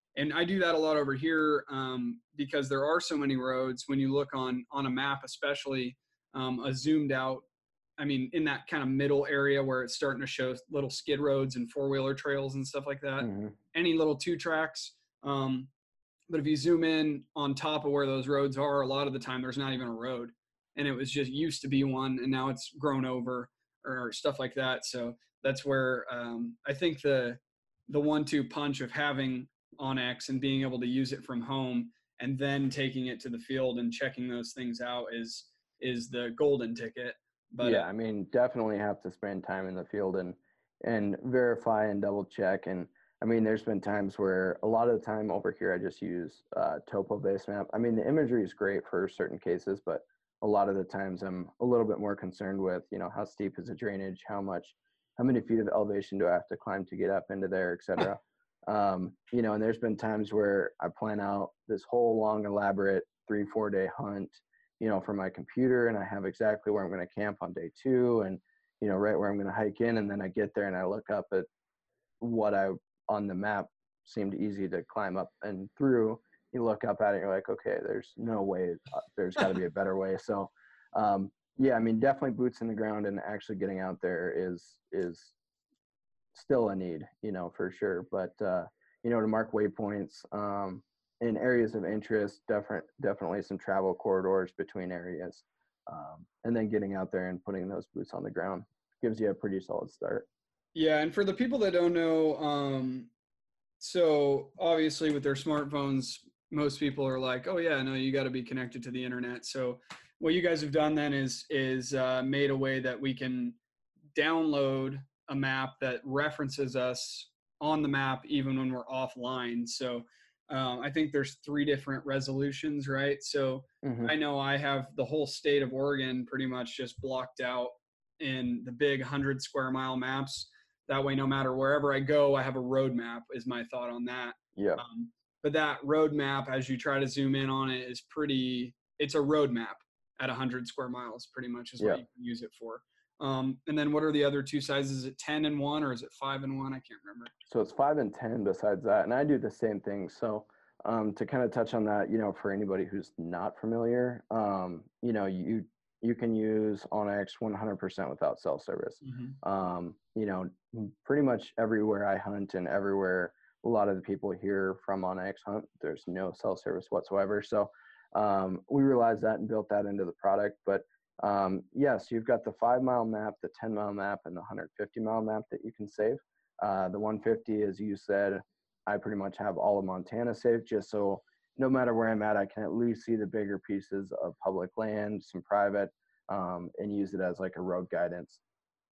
And I do that a lot over here because there are so many roads. When you look on a map, especially a zoomed out, I mean, in that kind of middle area where it's starting to show little skid roads and four-wheeler trails and stuff like that, Mm-hmm. any little two tracks. But if you zoom in on top of where those roads are, a lot of the time there's not even a road. And it was just used to be one, and now it's grown over or stuff like that. So that's where I think the 1-2 punch of having onX and being able to use it from home and then taking it to the field and checking those things out is the golden ticket. But Yeah, I mean, definitely have to spend time in the field and verify and double check. And I mean, there's been times where a lot of the time over here I just use topo based map. I mean, the imagery is great for certain cases, but a lot of the times I'm a little bit more concerned with, you know, how steep is the drainage, how many feet of elevation do I have to climb to get up into there, et cetera. You know, and there's been times where I plan out this whole long, elaborate 3-4 day hunt, you know, from my computer, and I have exactly where I'm going to camp on day 2 and, you know, right where I'm going to hike in. And then I get there and I look up at what I on the map seemed easy to climb up and through. You look up at it, you're like, okay, there's no way, there's got to be a better way. So, yeah, I mean, definitely boots in the ground and actually getting out there is still a need, you know, for sure. But, you know, to mark waypoints, in areas of interest, definitely some travel corridors between areas. And then getting out there and putting those boots on the ground gives you a pretty solid start. yeah, and for the people that don't know, so obviously with their smartphones, most people are like, oh yeah, no, you got to be connected to the internet. So what you guys have done then is made a way that we can download a map that references us on the map even when we're offline. So I think there's 3 different resolutions, right? So Mm-hmm. I know I have the whole state of Oregon pretty much just blocked out in the big 100 square mile maps. That way, no matter wherever I go, I have a road map, is my thought on that. Yeah. But that road map, as you try to zoom in on it, it's a road map at 100 square miles, pretty much is what Yeah. you can use it for. And then what are the other 2 sizes? Is it 10 and 1 or is it 5 and 1? I can't remember. So it's 5 and 10 besides that. And I do the same thing. So to kind of touch on that, you know, for anybody who's not familiar, you know, you can use onX 100% without cell service. Mm-hmm. You know, pretty much everywhere I hunt and everywhere a lot of the people here from onX hunt, there's no cell service whatsoever. So we realized that and built that into the product. But yes, you've got the 5 mile map, the 10 mile map, and the 150 mile map that you can save. The 150, as you said, I pretty much have all of Montana saved just so no matter where I'm at, I can at least see the bigger pieces of public land, some private, and use it as like a road guidance,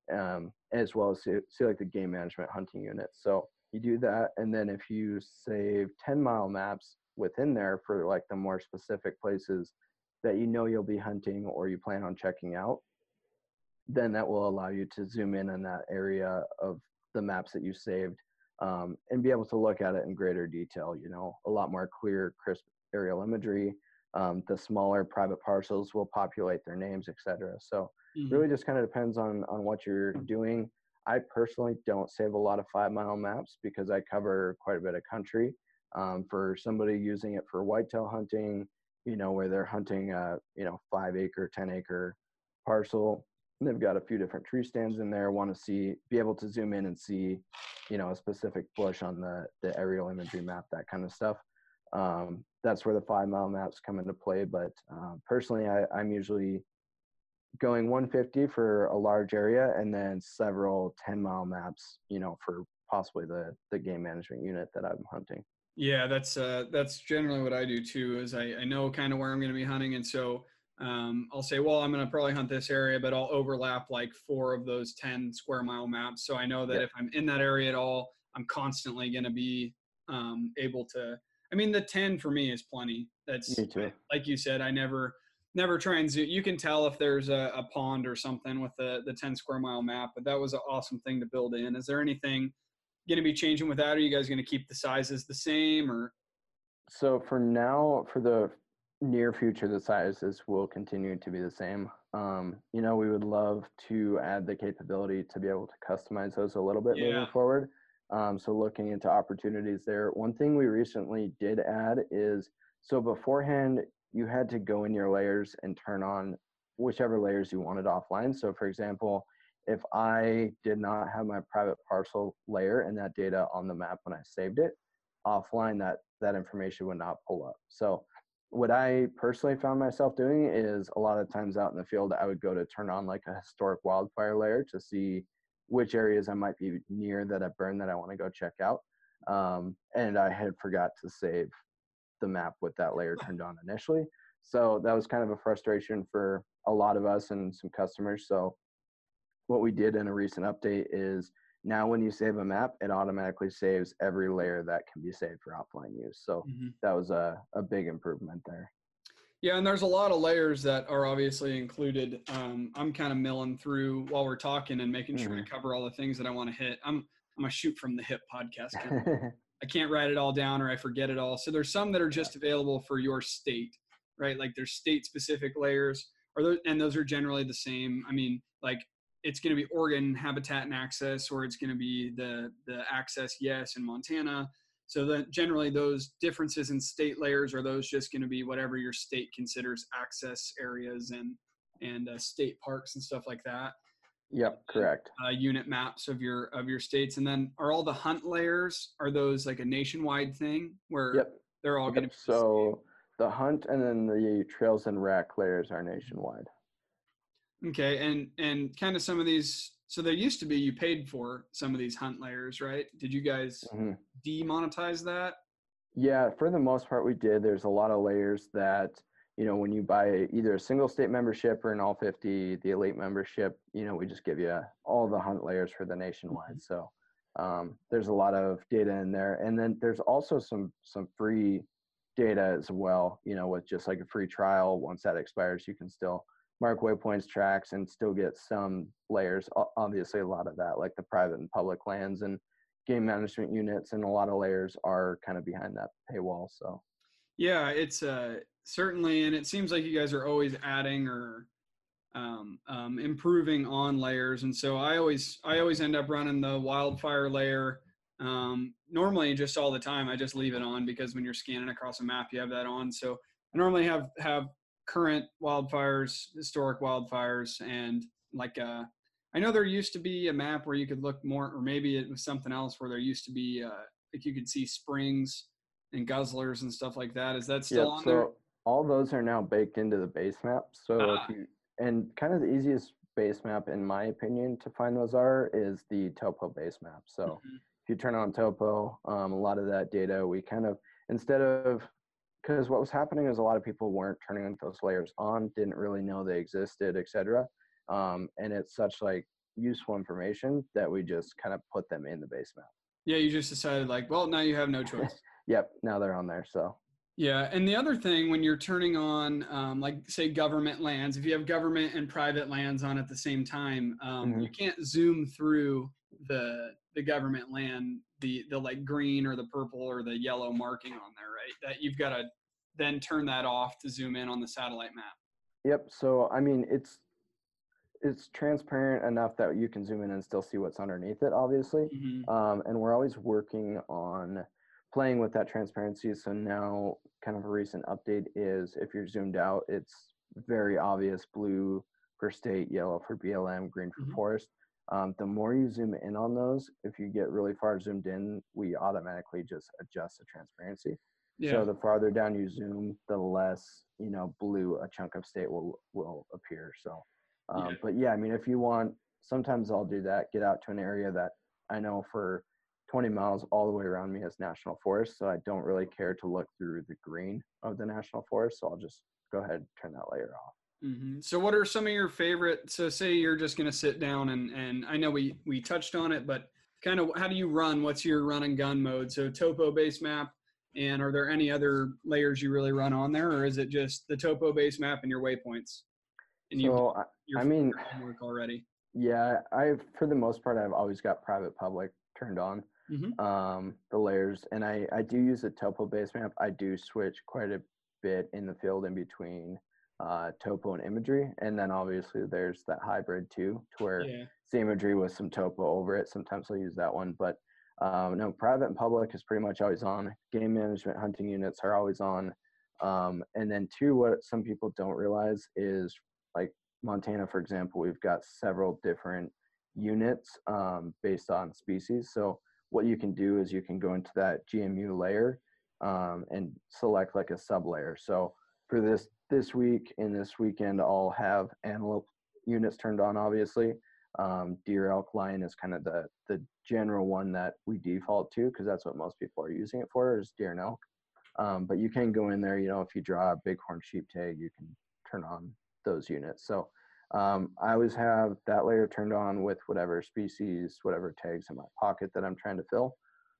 as well as see like the game management hunting units. So you do that. And then if you save 10 mile maps within there for like the more specific places that you know you'll be hunting or you plan on checking out, then that will allow you to zoom in on that area of the maps that you saved, and be able to look at it in greater detail, you know, a lot more clear, crisp aerial imagery. The smaller private parcels will populate their names, etc. So Mm-hmm. really just kind of depends on what you're doing. I personally don't save a lot of 5 mile maps because I cover quite a bit of country. For somebody using it for whitetail hunting, you know, where they're hunting you know, 5 acre, 10 acre parcel, and they've got a few different tree stands in there, want to be able to zoom in and see, you know, a specific bush on the aerial imagery map, that kind of stuff. That's where the 5 mile maps come into play. But personally, I'm usually going 150 for a large area and then several 10 mile maps, you know, for possibly the game management unit that I'm hunting. Yeah, that's generally what I do too. Is I know kind of where I'm going to be hunting, and so I'll say, well, I'm going to probably hunt this area, but I'll overlap like 4 of those 10 square mile maps. So I know that Yep. if I'm in that area at all, I'm constantly going to be able to. I mean, the 10 for me is plenty. Me too. Like you said, I never try and zoom. You can tell if there's a pond or something with the 10 square mile map, but that was an awesome thing to build in. Is there anything going to be changing with that? Are you guys going to keep the sizes the same, or? So for now, for the near future, the sizes will continue to be the same. You know, we would love to add the capability to be able to customize those a little bit moving Yeah. forward. So looking into opportunities there. One thing we recently did add is, so beforehand, you had to go in your layers and turn on whichever layers you wanted offline. So for example, if I did not have my private parcel layer and that data on the map when I saved it, offline, that information would not pull up. So what I personally found myself doing is a lot of times out in the field, I would go to turn on like a historic wildfire layer to see which areas I might be near that I burned that I want to go check out. And I had forgot to save the map with that layer turned on initially. So that was kind of a frustration for a lot of us and some customers. So what we did in a recent update is now when you save a map, it automatically saves every layer that can be saved for offline use. So that was a big improvement there. Yeah, and there's a lot of layers that are obviously included. I'm kind of milling through while we're talking and making sure I cover all the things that I want to hit. I'm a shoot from the hip podcast kind of. I can't write it all down or I forget it all. So there's some that are just available for your state, right? Like there's state specific layers, and those are generally the same. I mean, like it's going to be Oregon habitat and access, or it's going to be the access yes in Montana. So that generally those differences in state layers are those just going to be whatever your state considers access areas and state parks and stuff like that. Yep, correct. Unit maps of your states, and then are all the hunt layers, are those like a nationwide thing where they're all going to be so the hunt and then the trails and rec layers are nationwide. Okay, and kind of some of these. So there used to be you paid for some of these hunt layers, right? Did you guys demonetize that? Yeah, for the most part we did. There's a lot of layers that, you know, when you buy either a single state membership or an all 50, the elite membership, you know, we just give you all the hunt layers for the nationwide. So there's a lot of data in there. And then there's also some free data as well, you know, with just like a free trial. Once that expires, you can still mark waypoints, tracks, and still get some layers. Obviously, a lot of that, like the private and public lands and game management units, and a lot of layers are kind of behind that paywall. So, yeah, it's certainly, and it seems like you guys are always adding or improving on layers. And so I always end up running the wildfire layer. Normally, just all the time, I just leave it on because when you're scanning across a map, you have that on. So I normally have current wildfires, historic wildfires, and like I know there used to be a map where you could look more, or maybe it was something else where there used to be like you could see springs and guzzlers and stuff like that. Is that still on there? All those are now baked into the base map. So if you, and kind of the easiest base map in my opinion to find those is the topo base map. So if you turn on topo, a lot of that data we kind of, instead of, because what was happening is a lot of people weren't turning those layers on, didn't really know they existed, etc. And it's such like useful information that we just kind of put them in the base map. Yeah, you just decided like, well, now you have no choice. Yep, now they're on there. So yeah, and the other thing when you're turning on, like say government lands, if you have government and private lands on at the same time, you can't zoom through the government land, the like green or the purple or the yellow marking on there, right? That you've got to then turn that off to zoom in on the satellite map. Yep. So I mean, it's transparent enough that you can zoom in and still see what's underneath it, obviously. And we're always working on playing with that transparency. So now kind of a recent update is if you're zoomed out, it's very obvious blue for state, yellow for BLM, green for forest. The more you zoom in on those, if you get really far zoomed in, we automatically just adjust the transparency. Yeah. So the farther down you zoom, the less, you know, blue a chunk of state will appear. So, but yeah, I mean, if you want, sometimes I'll do that, get out to an area that I know for 20 miles all the way around me is national forest. So I don't really care to look through the green of the national forest. So I'll just go ahead and turn that layer off. So what are some of your favorite, so say you're just going to sit down and I know we touched on it, but kind of how do you run? What's your run and gun mode? So topo base map, and are there any other layers you really run on there, or is it just the topo base map and your waypoints? And so I mean, homework already. Yeah, for the most part, I've always got private public turned on. The layers, and I do use a topo base map. I do switch quite a bit in the field in between topo and imagery, and then obviously there's that hybrid too, to where it's the imagery with some topo over it. Sometimes I'll use that one, but No, private and public is pretty much always on. Game management hunting units are always on. And then two, what some people don't realize is like Montana, for example, we've got several different units based on species. So what you can do is you can go into that GMU layer and select like a sub layer. So for this week and this weekend, I'll have antelope units turned on, obviously. Deer, elk, lion is kind of the general one that we default to because that's what most people are using it for is deer and elk. But you can go in there, if you draw a bighorn sheep tag, you can turn on those units. So I always have that layer turned on with whatever species, whatever tags in my pocket that I'm trying to fill,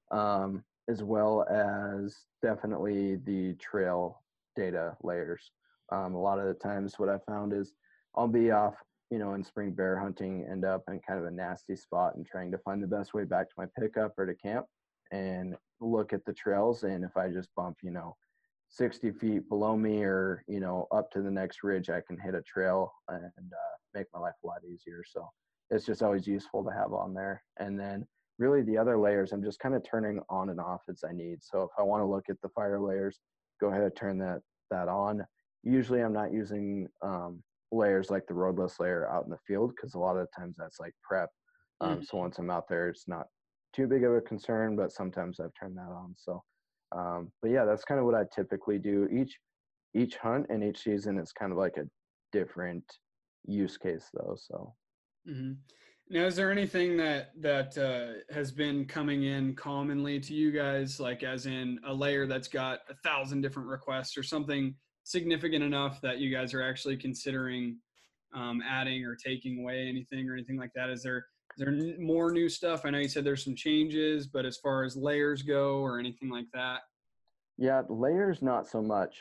as well as definitely the trail data layers. A lot of the times what I found is I'll be off, in spring bear hunting, end up in kind of a nasty spot and trying to find the best way back to my pickup or to camp and look at the trails. And if I just bump, 60 feet below me or, up to the next ridge, I can hit a trail and make my life a lot easier. So it's just always useful to have on there. And then really the other layers, I'm just kind of turning on and off as I need. So if I want to look at the fire layers, go ahead and turn that on. Usually I'm not using layers like the roadless layer out in the field because a lot of the times that's like prep. So once I'm out there, it's not too big of a concern, but sometimes I've turned that on. So, but yeah, that's kind of what I typically do. Each hunt and each season is kind of like a different use case though. So. Mm-hmm. Now, is there anything that has been coming in commonly to you guys, like as in a layer that's got 1,000 different requests or something significant enough that you guys are actually considering adding or taking away anything or anything like that? Is there more new stuff? I know you said there's some changes, but as far as layers go or anything like that? Yeah, layers, not so much.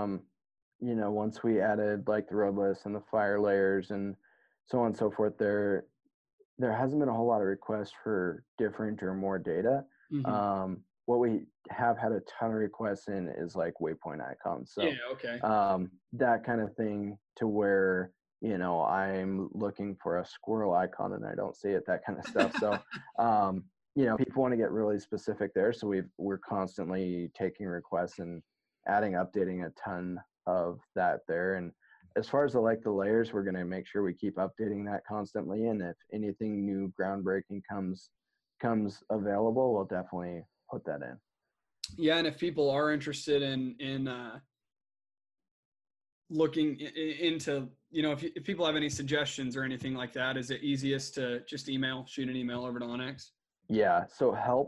Once we added like the roadless and the fire layers and so on and so forth, there hasn't been a whole lot of requests for different or more data. Mm-hmm. What we have had a ton of requests in is like waypoint icons. So Yeah, okay. that kind of thing to where, I'm looking for a squirrel icon and I don't see it, that kind of stuff. So, people want to get really specific there. So we're constantly taking requests and updating a ton of that there. And as far as the layers, we're going to make sure we keep updating that constantly. And if anything new groundbreaking comes available, we'll definitely put that in. Yeah. And if people are interested in looking into, if people have any suggestions or anything like that, is it easiest to just shoot an email over to onX? Yeah. So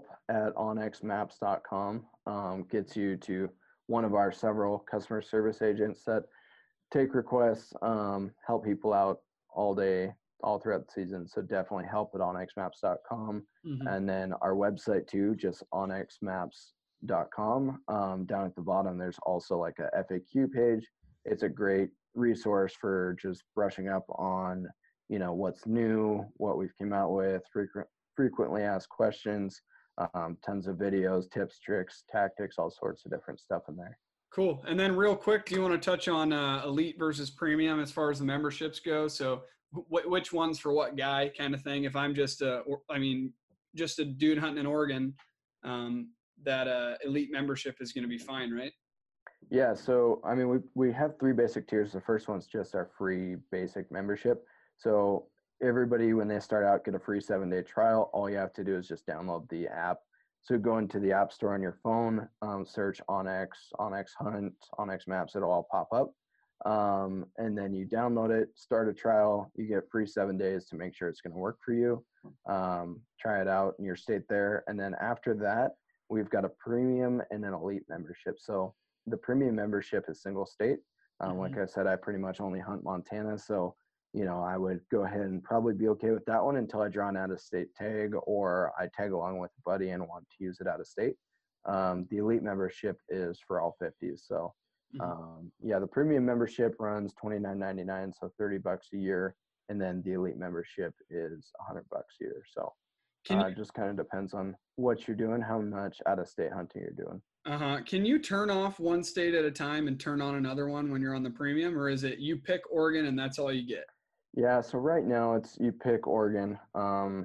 help@onxmaps.com gets you to one of our several customer service agents that take requests, help people out all day, all throughout the season. So definitely help@onxmaps.com. Mm-hmm. And then our website too, just onxmaps.com. Down at the bottom, there's also like a FAQ page. It's a great resource for just brushing up on, what's new, what we've came out with, frequently asked questions, tons of videos, tips, tricks, tactics, all sorts of different stuff in there. Cool. And then real quick, do you want to touch on elite versus premium as far as the memberships go? So which one's for what guy kind of thing? If I'm just a dude hunting in Oregon, that elite membership is going to be fine, right? Yeah. So, we have 3 basic tiers. The first one's just our free basic membership. So everybody, when they start out, get a free 7-day trial. All you have to do is just download the app. So go into the App Store on your phone, search onX, onX Hunt, onX Maps, it'll all pop up. And then you download it, start a trial, you get free 7 days to make sure it's going to work for you. Try it out in your state there. And then after that, we've got a premium and an elite membership. So the premium membership is single state. Like I said, I pretty much only hunt Montana. So I would go ahead and probably be okay with that one until I draw an out-of-state tag or I tag along with a buddy and want to use it out of state. The elite membership is for all 50s. So, the premium membership runs $29.99, so $30 a year, and then the elite membership is $100 a year. So, it just kind of depends on what you're doing, how much out-of-state hunting you're doing. Can you turn off one state at a time and turn on another one when you're on the premium, or is it you pick Oregon and that's all you get? Yeah, so right now you pick Oregon.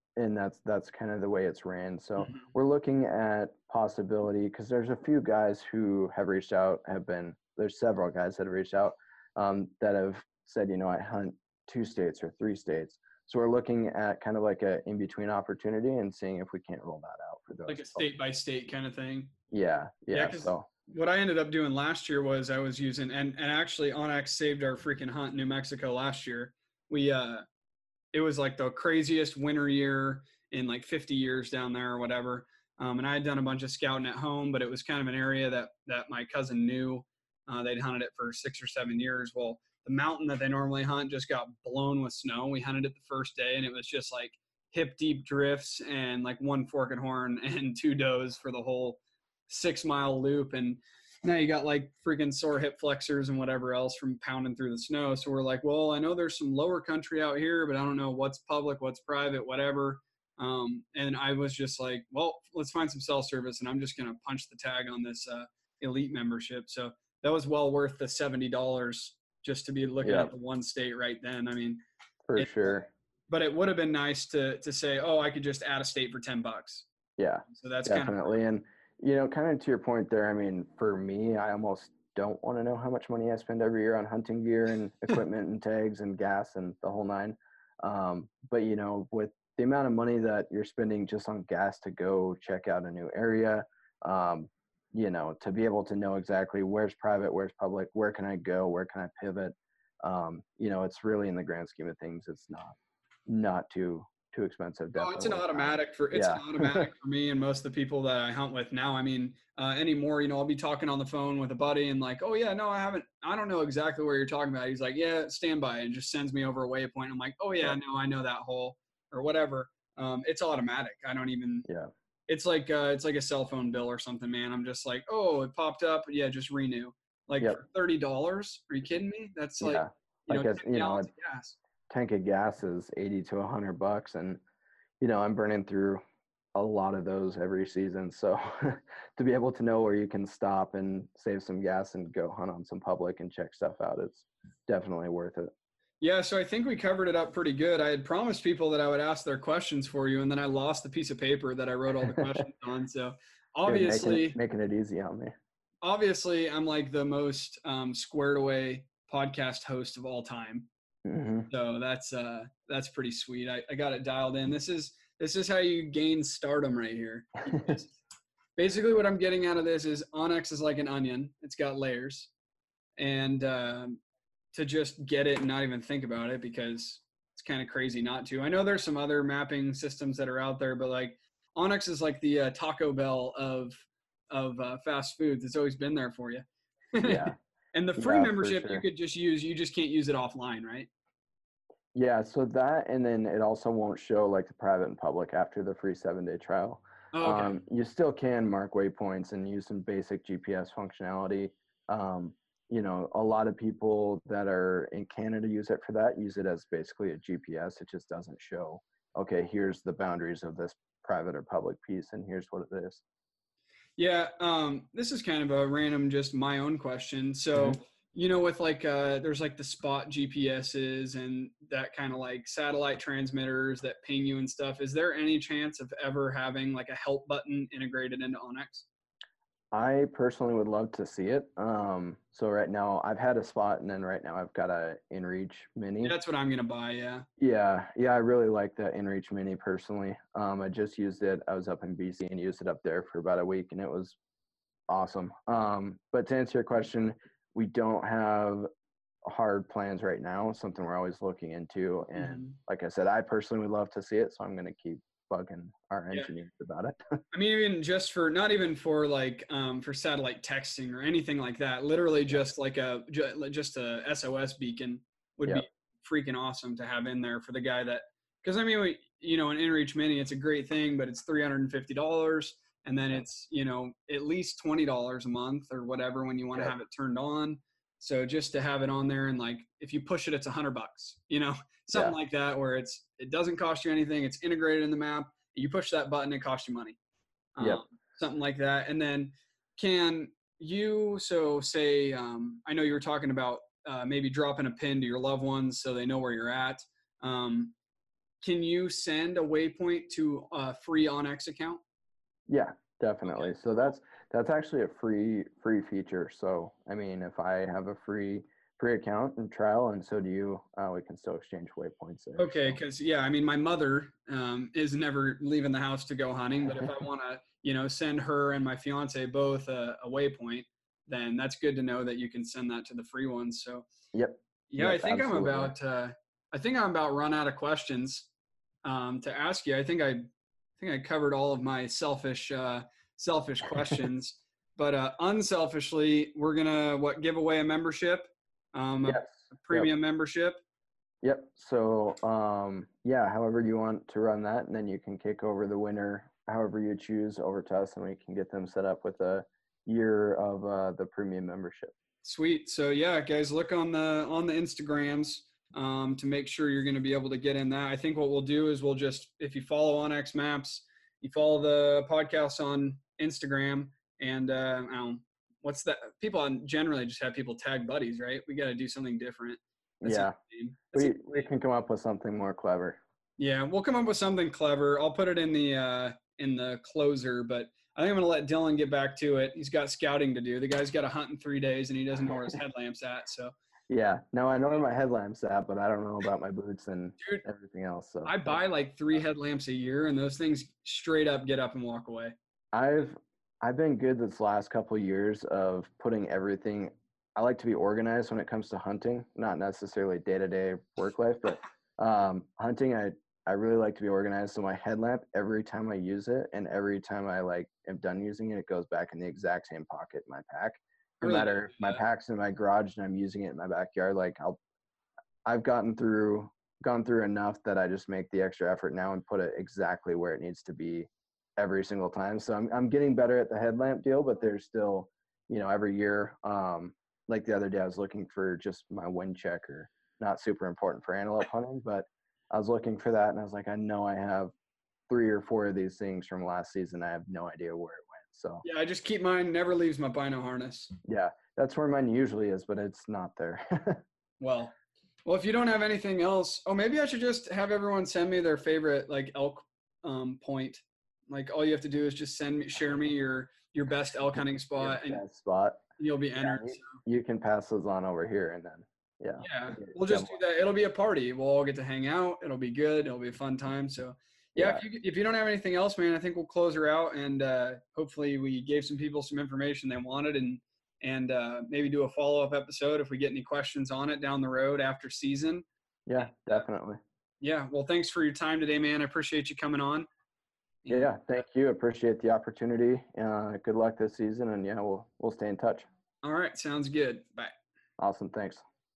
and that's kind of the way it's ran. So Mhm. we're looking at possibility, because there's a few guys who have reached out, there's several guys that have reached out, that have said, I hunt 2 states or 3 states. So we're looking at kind of like a in-between opportunity and seeing if we can't roll that out for Like those. a state by state kind of thing. Yeah, Yeah, yeah. because So what I ended up doing last year was I was using and actually onX saved our freaking hunt in New Mexico last year. We it was like the craziest winter year in like 50 years down there or whatever. And I had done a bunch of scouting at home, but it was kind of an area that my cousin knew. They'd hunted it for 6 or 7 years. Well, the mountain that they normally hunt just got blown with snow. We hunted it the first day, and it was just like hip deep drifts and like one fork and horn and two does for the whole 6 mile loop. And now you got like freaking sore hip flexors and whatever else from pounding through the snow. So we're like, well, I know there's some lower country out here, but I don't know what's public, what's private, whatever. And I was just like, well, let's find some cell service, and I'm just gonna punch the tag on this elite membership. So that was well worth the $70 just to be looking yeah, at the one state right then. I mean, for it, sure. but it would have been nice to say, oh, I could just add a state for $10. Yeah, So that's kind of definitely. And, kind of to your point there, I mean, for me, I almost don't want to know how much money I spend every year on hunting gear and equipment and tags and gas and the whole nine. But, with the amount of money that you're spending just on gas to go check out a new area, to be able to know exactly where's private, where's public, where can I go, where can I pivot, it's really, in the grand scheme of things, it's not too expensive, Oh, it's an definitely. automatic for it's an Yeah. automatic for me and most of the people that I hunt with now. I mean, anymore, I'll be talking on the phone with a buddy and like, oh yeah, no, I don't know exactly where you're talking about. He's like, yeah, stand by, and just sends me over a waypoint. I'm like, oh yeah, Yep. no, I know that hole or whatever. It's automatic. I don't even. Yeah. It's like a cell phone bill or something, man. I'm just like, oh, it popped up. Yeah, just renew. Like Yep. for $30? Are you kidding me? That's like, Yeah. Like, 10 as gallons of gas. tank of gas is 80 to $100, and I'm burning through a lot of those every season. So to be able to know where you can stop and save some gas and go hunt on some public and check stuff out, it's definitely worth it. Yeah, so I think we covered it up pretty good. I had promised people that I would ask their questions for you, and then I lost the piece of paper that I wrote all the questions on. So Good, obviously, making it easy on me. I'm like the most squared away podcast host of all time. Mm-hmm. So that's pretty sweet. I got it dialed in. This is how you gain stardom right here. Basically, what I'm getting out of this is onX is like an onion. It's got layers, and to just get it and not even think about it, because it's kind of crazy not to. I know there's some other mapping systems that are out there, but like onX is like the Taco Bell of fast foods. It's always been there for you. Yeah. And the free Yeah, for membership sure. you could just use. You just can't use it offline, right? Yeah, so that, and then it also won't show like the private and public after the free 7-day trial. Oh, okay. You still can mark waypoints and use some basic GPS functionality. A lot of people that are in Canada use it for that, use it as basically a GPS. It just doesn't show, okay, here's the boundaries of this private or public piece, and here's what it is. Yeah, this is kind of a random, just my own question. So, with like, there's like the spot GPSs and that kind of like satellite transmitters that ping you and stuff. Is there any chance of ever having like a help button integrated into onX? I personally would love to see it. So right now I've had a spot, and then right now I've got a InReach Mini. Yeah, that's what I'm gonna buy. Yeah. Yeah, I really like the InReach Mini personally. I just used it. I was up in BC and used it up there for about a week, and it was awesome. But to answer your question, we don't have hard plans right now. Something we're always looking into, and like I said, I personally would love to see it, so I'm going to keep bugging our engineers about it. I mean, even just for not even for like for satellite texting or anything like that. Literally, just like just a SOS beacon would be freaking awesome to have in there for the guy that. Because I mean, an InReach Mini, it's a great thing, but it's $350, and then it's at least $20 a month or whatever when you want to have it turned on. So just to have it on there, and like if you push it, it's $100, something like that, where it doesn't cost you anything. It's integrated in the map. You push that button, it costs you money. Something like that. And then can you, say, I know you were talking about maybe dropping a pin to your loved ones so they know where you're at. can you send a waypoint to a free onX account? Yeah, definitely. So that's actually a free feature. So I mean, if I have a free account and trial, and so do you, we can still exchange waypoints there. Okay, so. because I mean, my mother is never leaving the house to go hunting, but if I want to, send her and my fiance both a waypoint, then that's good to know that you can send that to the free ones. So Yep. yeah, Yep, I think absolutely. I think I'm about run out of questions to ask you. I think I covered all of my selfish questions, but unselfishly, we're gonna give away a membership, Yes. a premium membership. Yep. So yeah, however you want to run that, and then you can kick over the winner however you choose over to us, and we can get them set up with a year of the premium membership. Sweet. So yeah, guys, look on the Instagrams to make sure you're going to be able to get in that. I think what we'll do is we'll just, if you follow onX Maps, you follow the podcast on Instagram, and what's that? People generally just have people tag buddies, right? We got to do something different. Yeah, we can come up with something more clever. Yeah, we'll come up with something clever. I'll put it in the closer, but I think I'm going to let Dylan get back to it. He's got scouting to do. The guy's got to hunt in 3 days, and he doesn't know where his headlamp's at. So yeah, no, I know where my headlamp's at, but I don't know about my boots and everything else. So I buy like 3 headlamps a year, and those things straight up get up and walk away. I've been good this last couple of years of putting everything. I like to be organized when it comes to hunting, not necessarily day-to-day work life, but hunting, I really like to be organized. So my headlamp, every time I use it and every time I am done using it, it goes back in the exact same pocket in my pack. No matter if my pack's in my garage and I'm using it in my backyard, I've gone through enough that I just make the extra effort now and put it exactly where it needs to be every single time. So I'm getting better at the headlamp deal, but there's still, every year, like the other day I was looking for just my wind checker, not super important for antelope hunting, but I was looking for that and I was like, I know I have 3 or 4 of these things from last season. I have no idea where it went. So yeah, I just keep mine, never leaves my bino harness. Yeah, that's where mine usually is, but it's not there. Well, if you don't have anything else, maybe I should just have everyone send me their favorite elk point. Like all you have to do is just share me your best elk hunting spot, and you'll be entered. Yeah, you can pass those on over here, and then yeah, we'll just do that. It'll be a party. We'll all get to hang out. It'll be good. It'll be a fun time. So yeah, if you don't have anything else, man, I think we'll close her out, and hopefully we gave some people some information they wanted, and maybe do a follow-up episode if we get any questions on it down the road after season. Yeah, definitely. Yeah, well, thanks for your time today, man. I appreciate you coming on. Yeah, thank you. Appreciate the opportunity. Good luck this season, and yeah, we'll stay in touch. All right, sounds good. Bye. Awesome, thanks.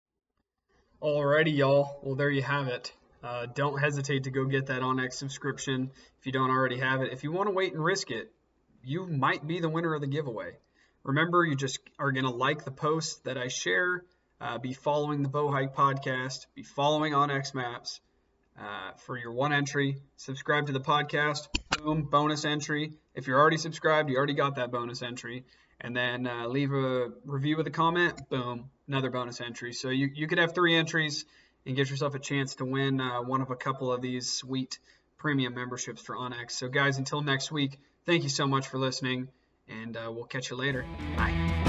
Alrighty, y'all. Well, there you have it. Don't hesitate to go get that onX subscription if you don't already have it. If you want to wait and risk it, you might be the winner of the giveaway. Remember, you just are going to like the posts that I share, be following the Bow Hike podcast, be following onX Maps for your one entry. Subscribe to the podcast, boom, bonus entry. If you're already subscribed, you already got that bonus entry. And then leave a review with a comment, boom, another bonus entry. So you could have 3 entries and get yourself a chance to win one of a couple of these sweet premium memberships for onX. So guys, until next week, thank you so much for listening, and we'll catch you later. Bye.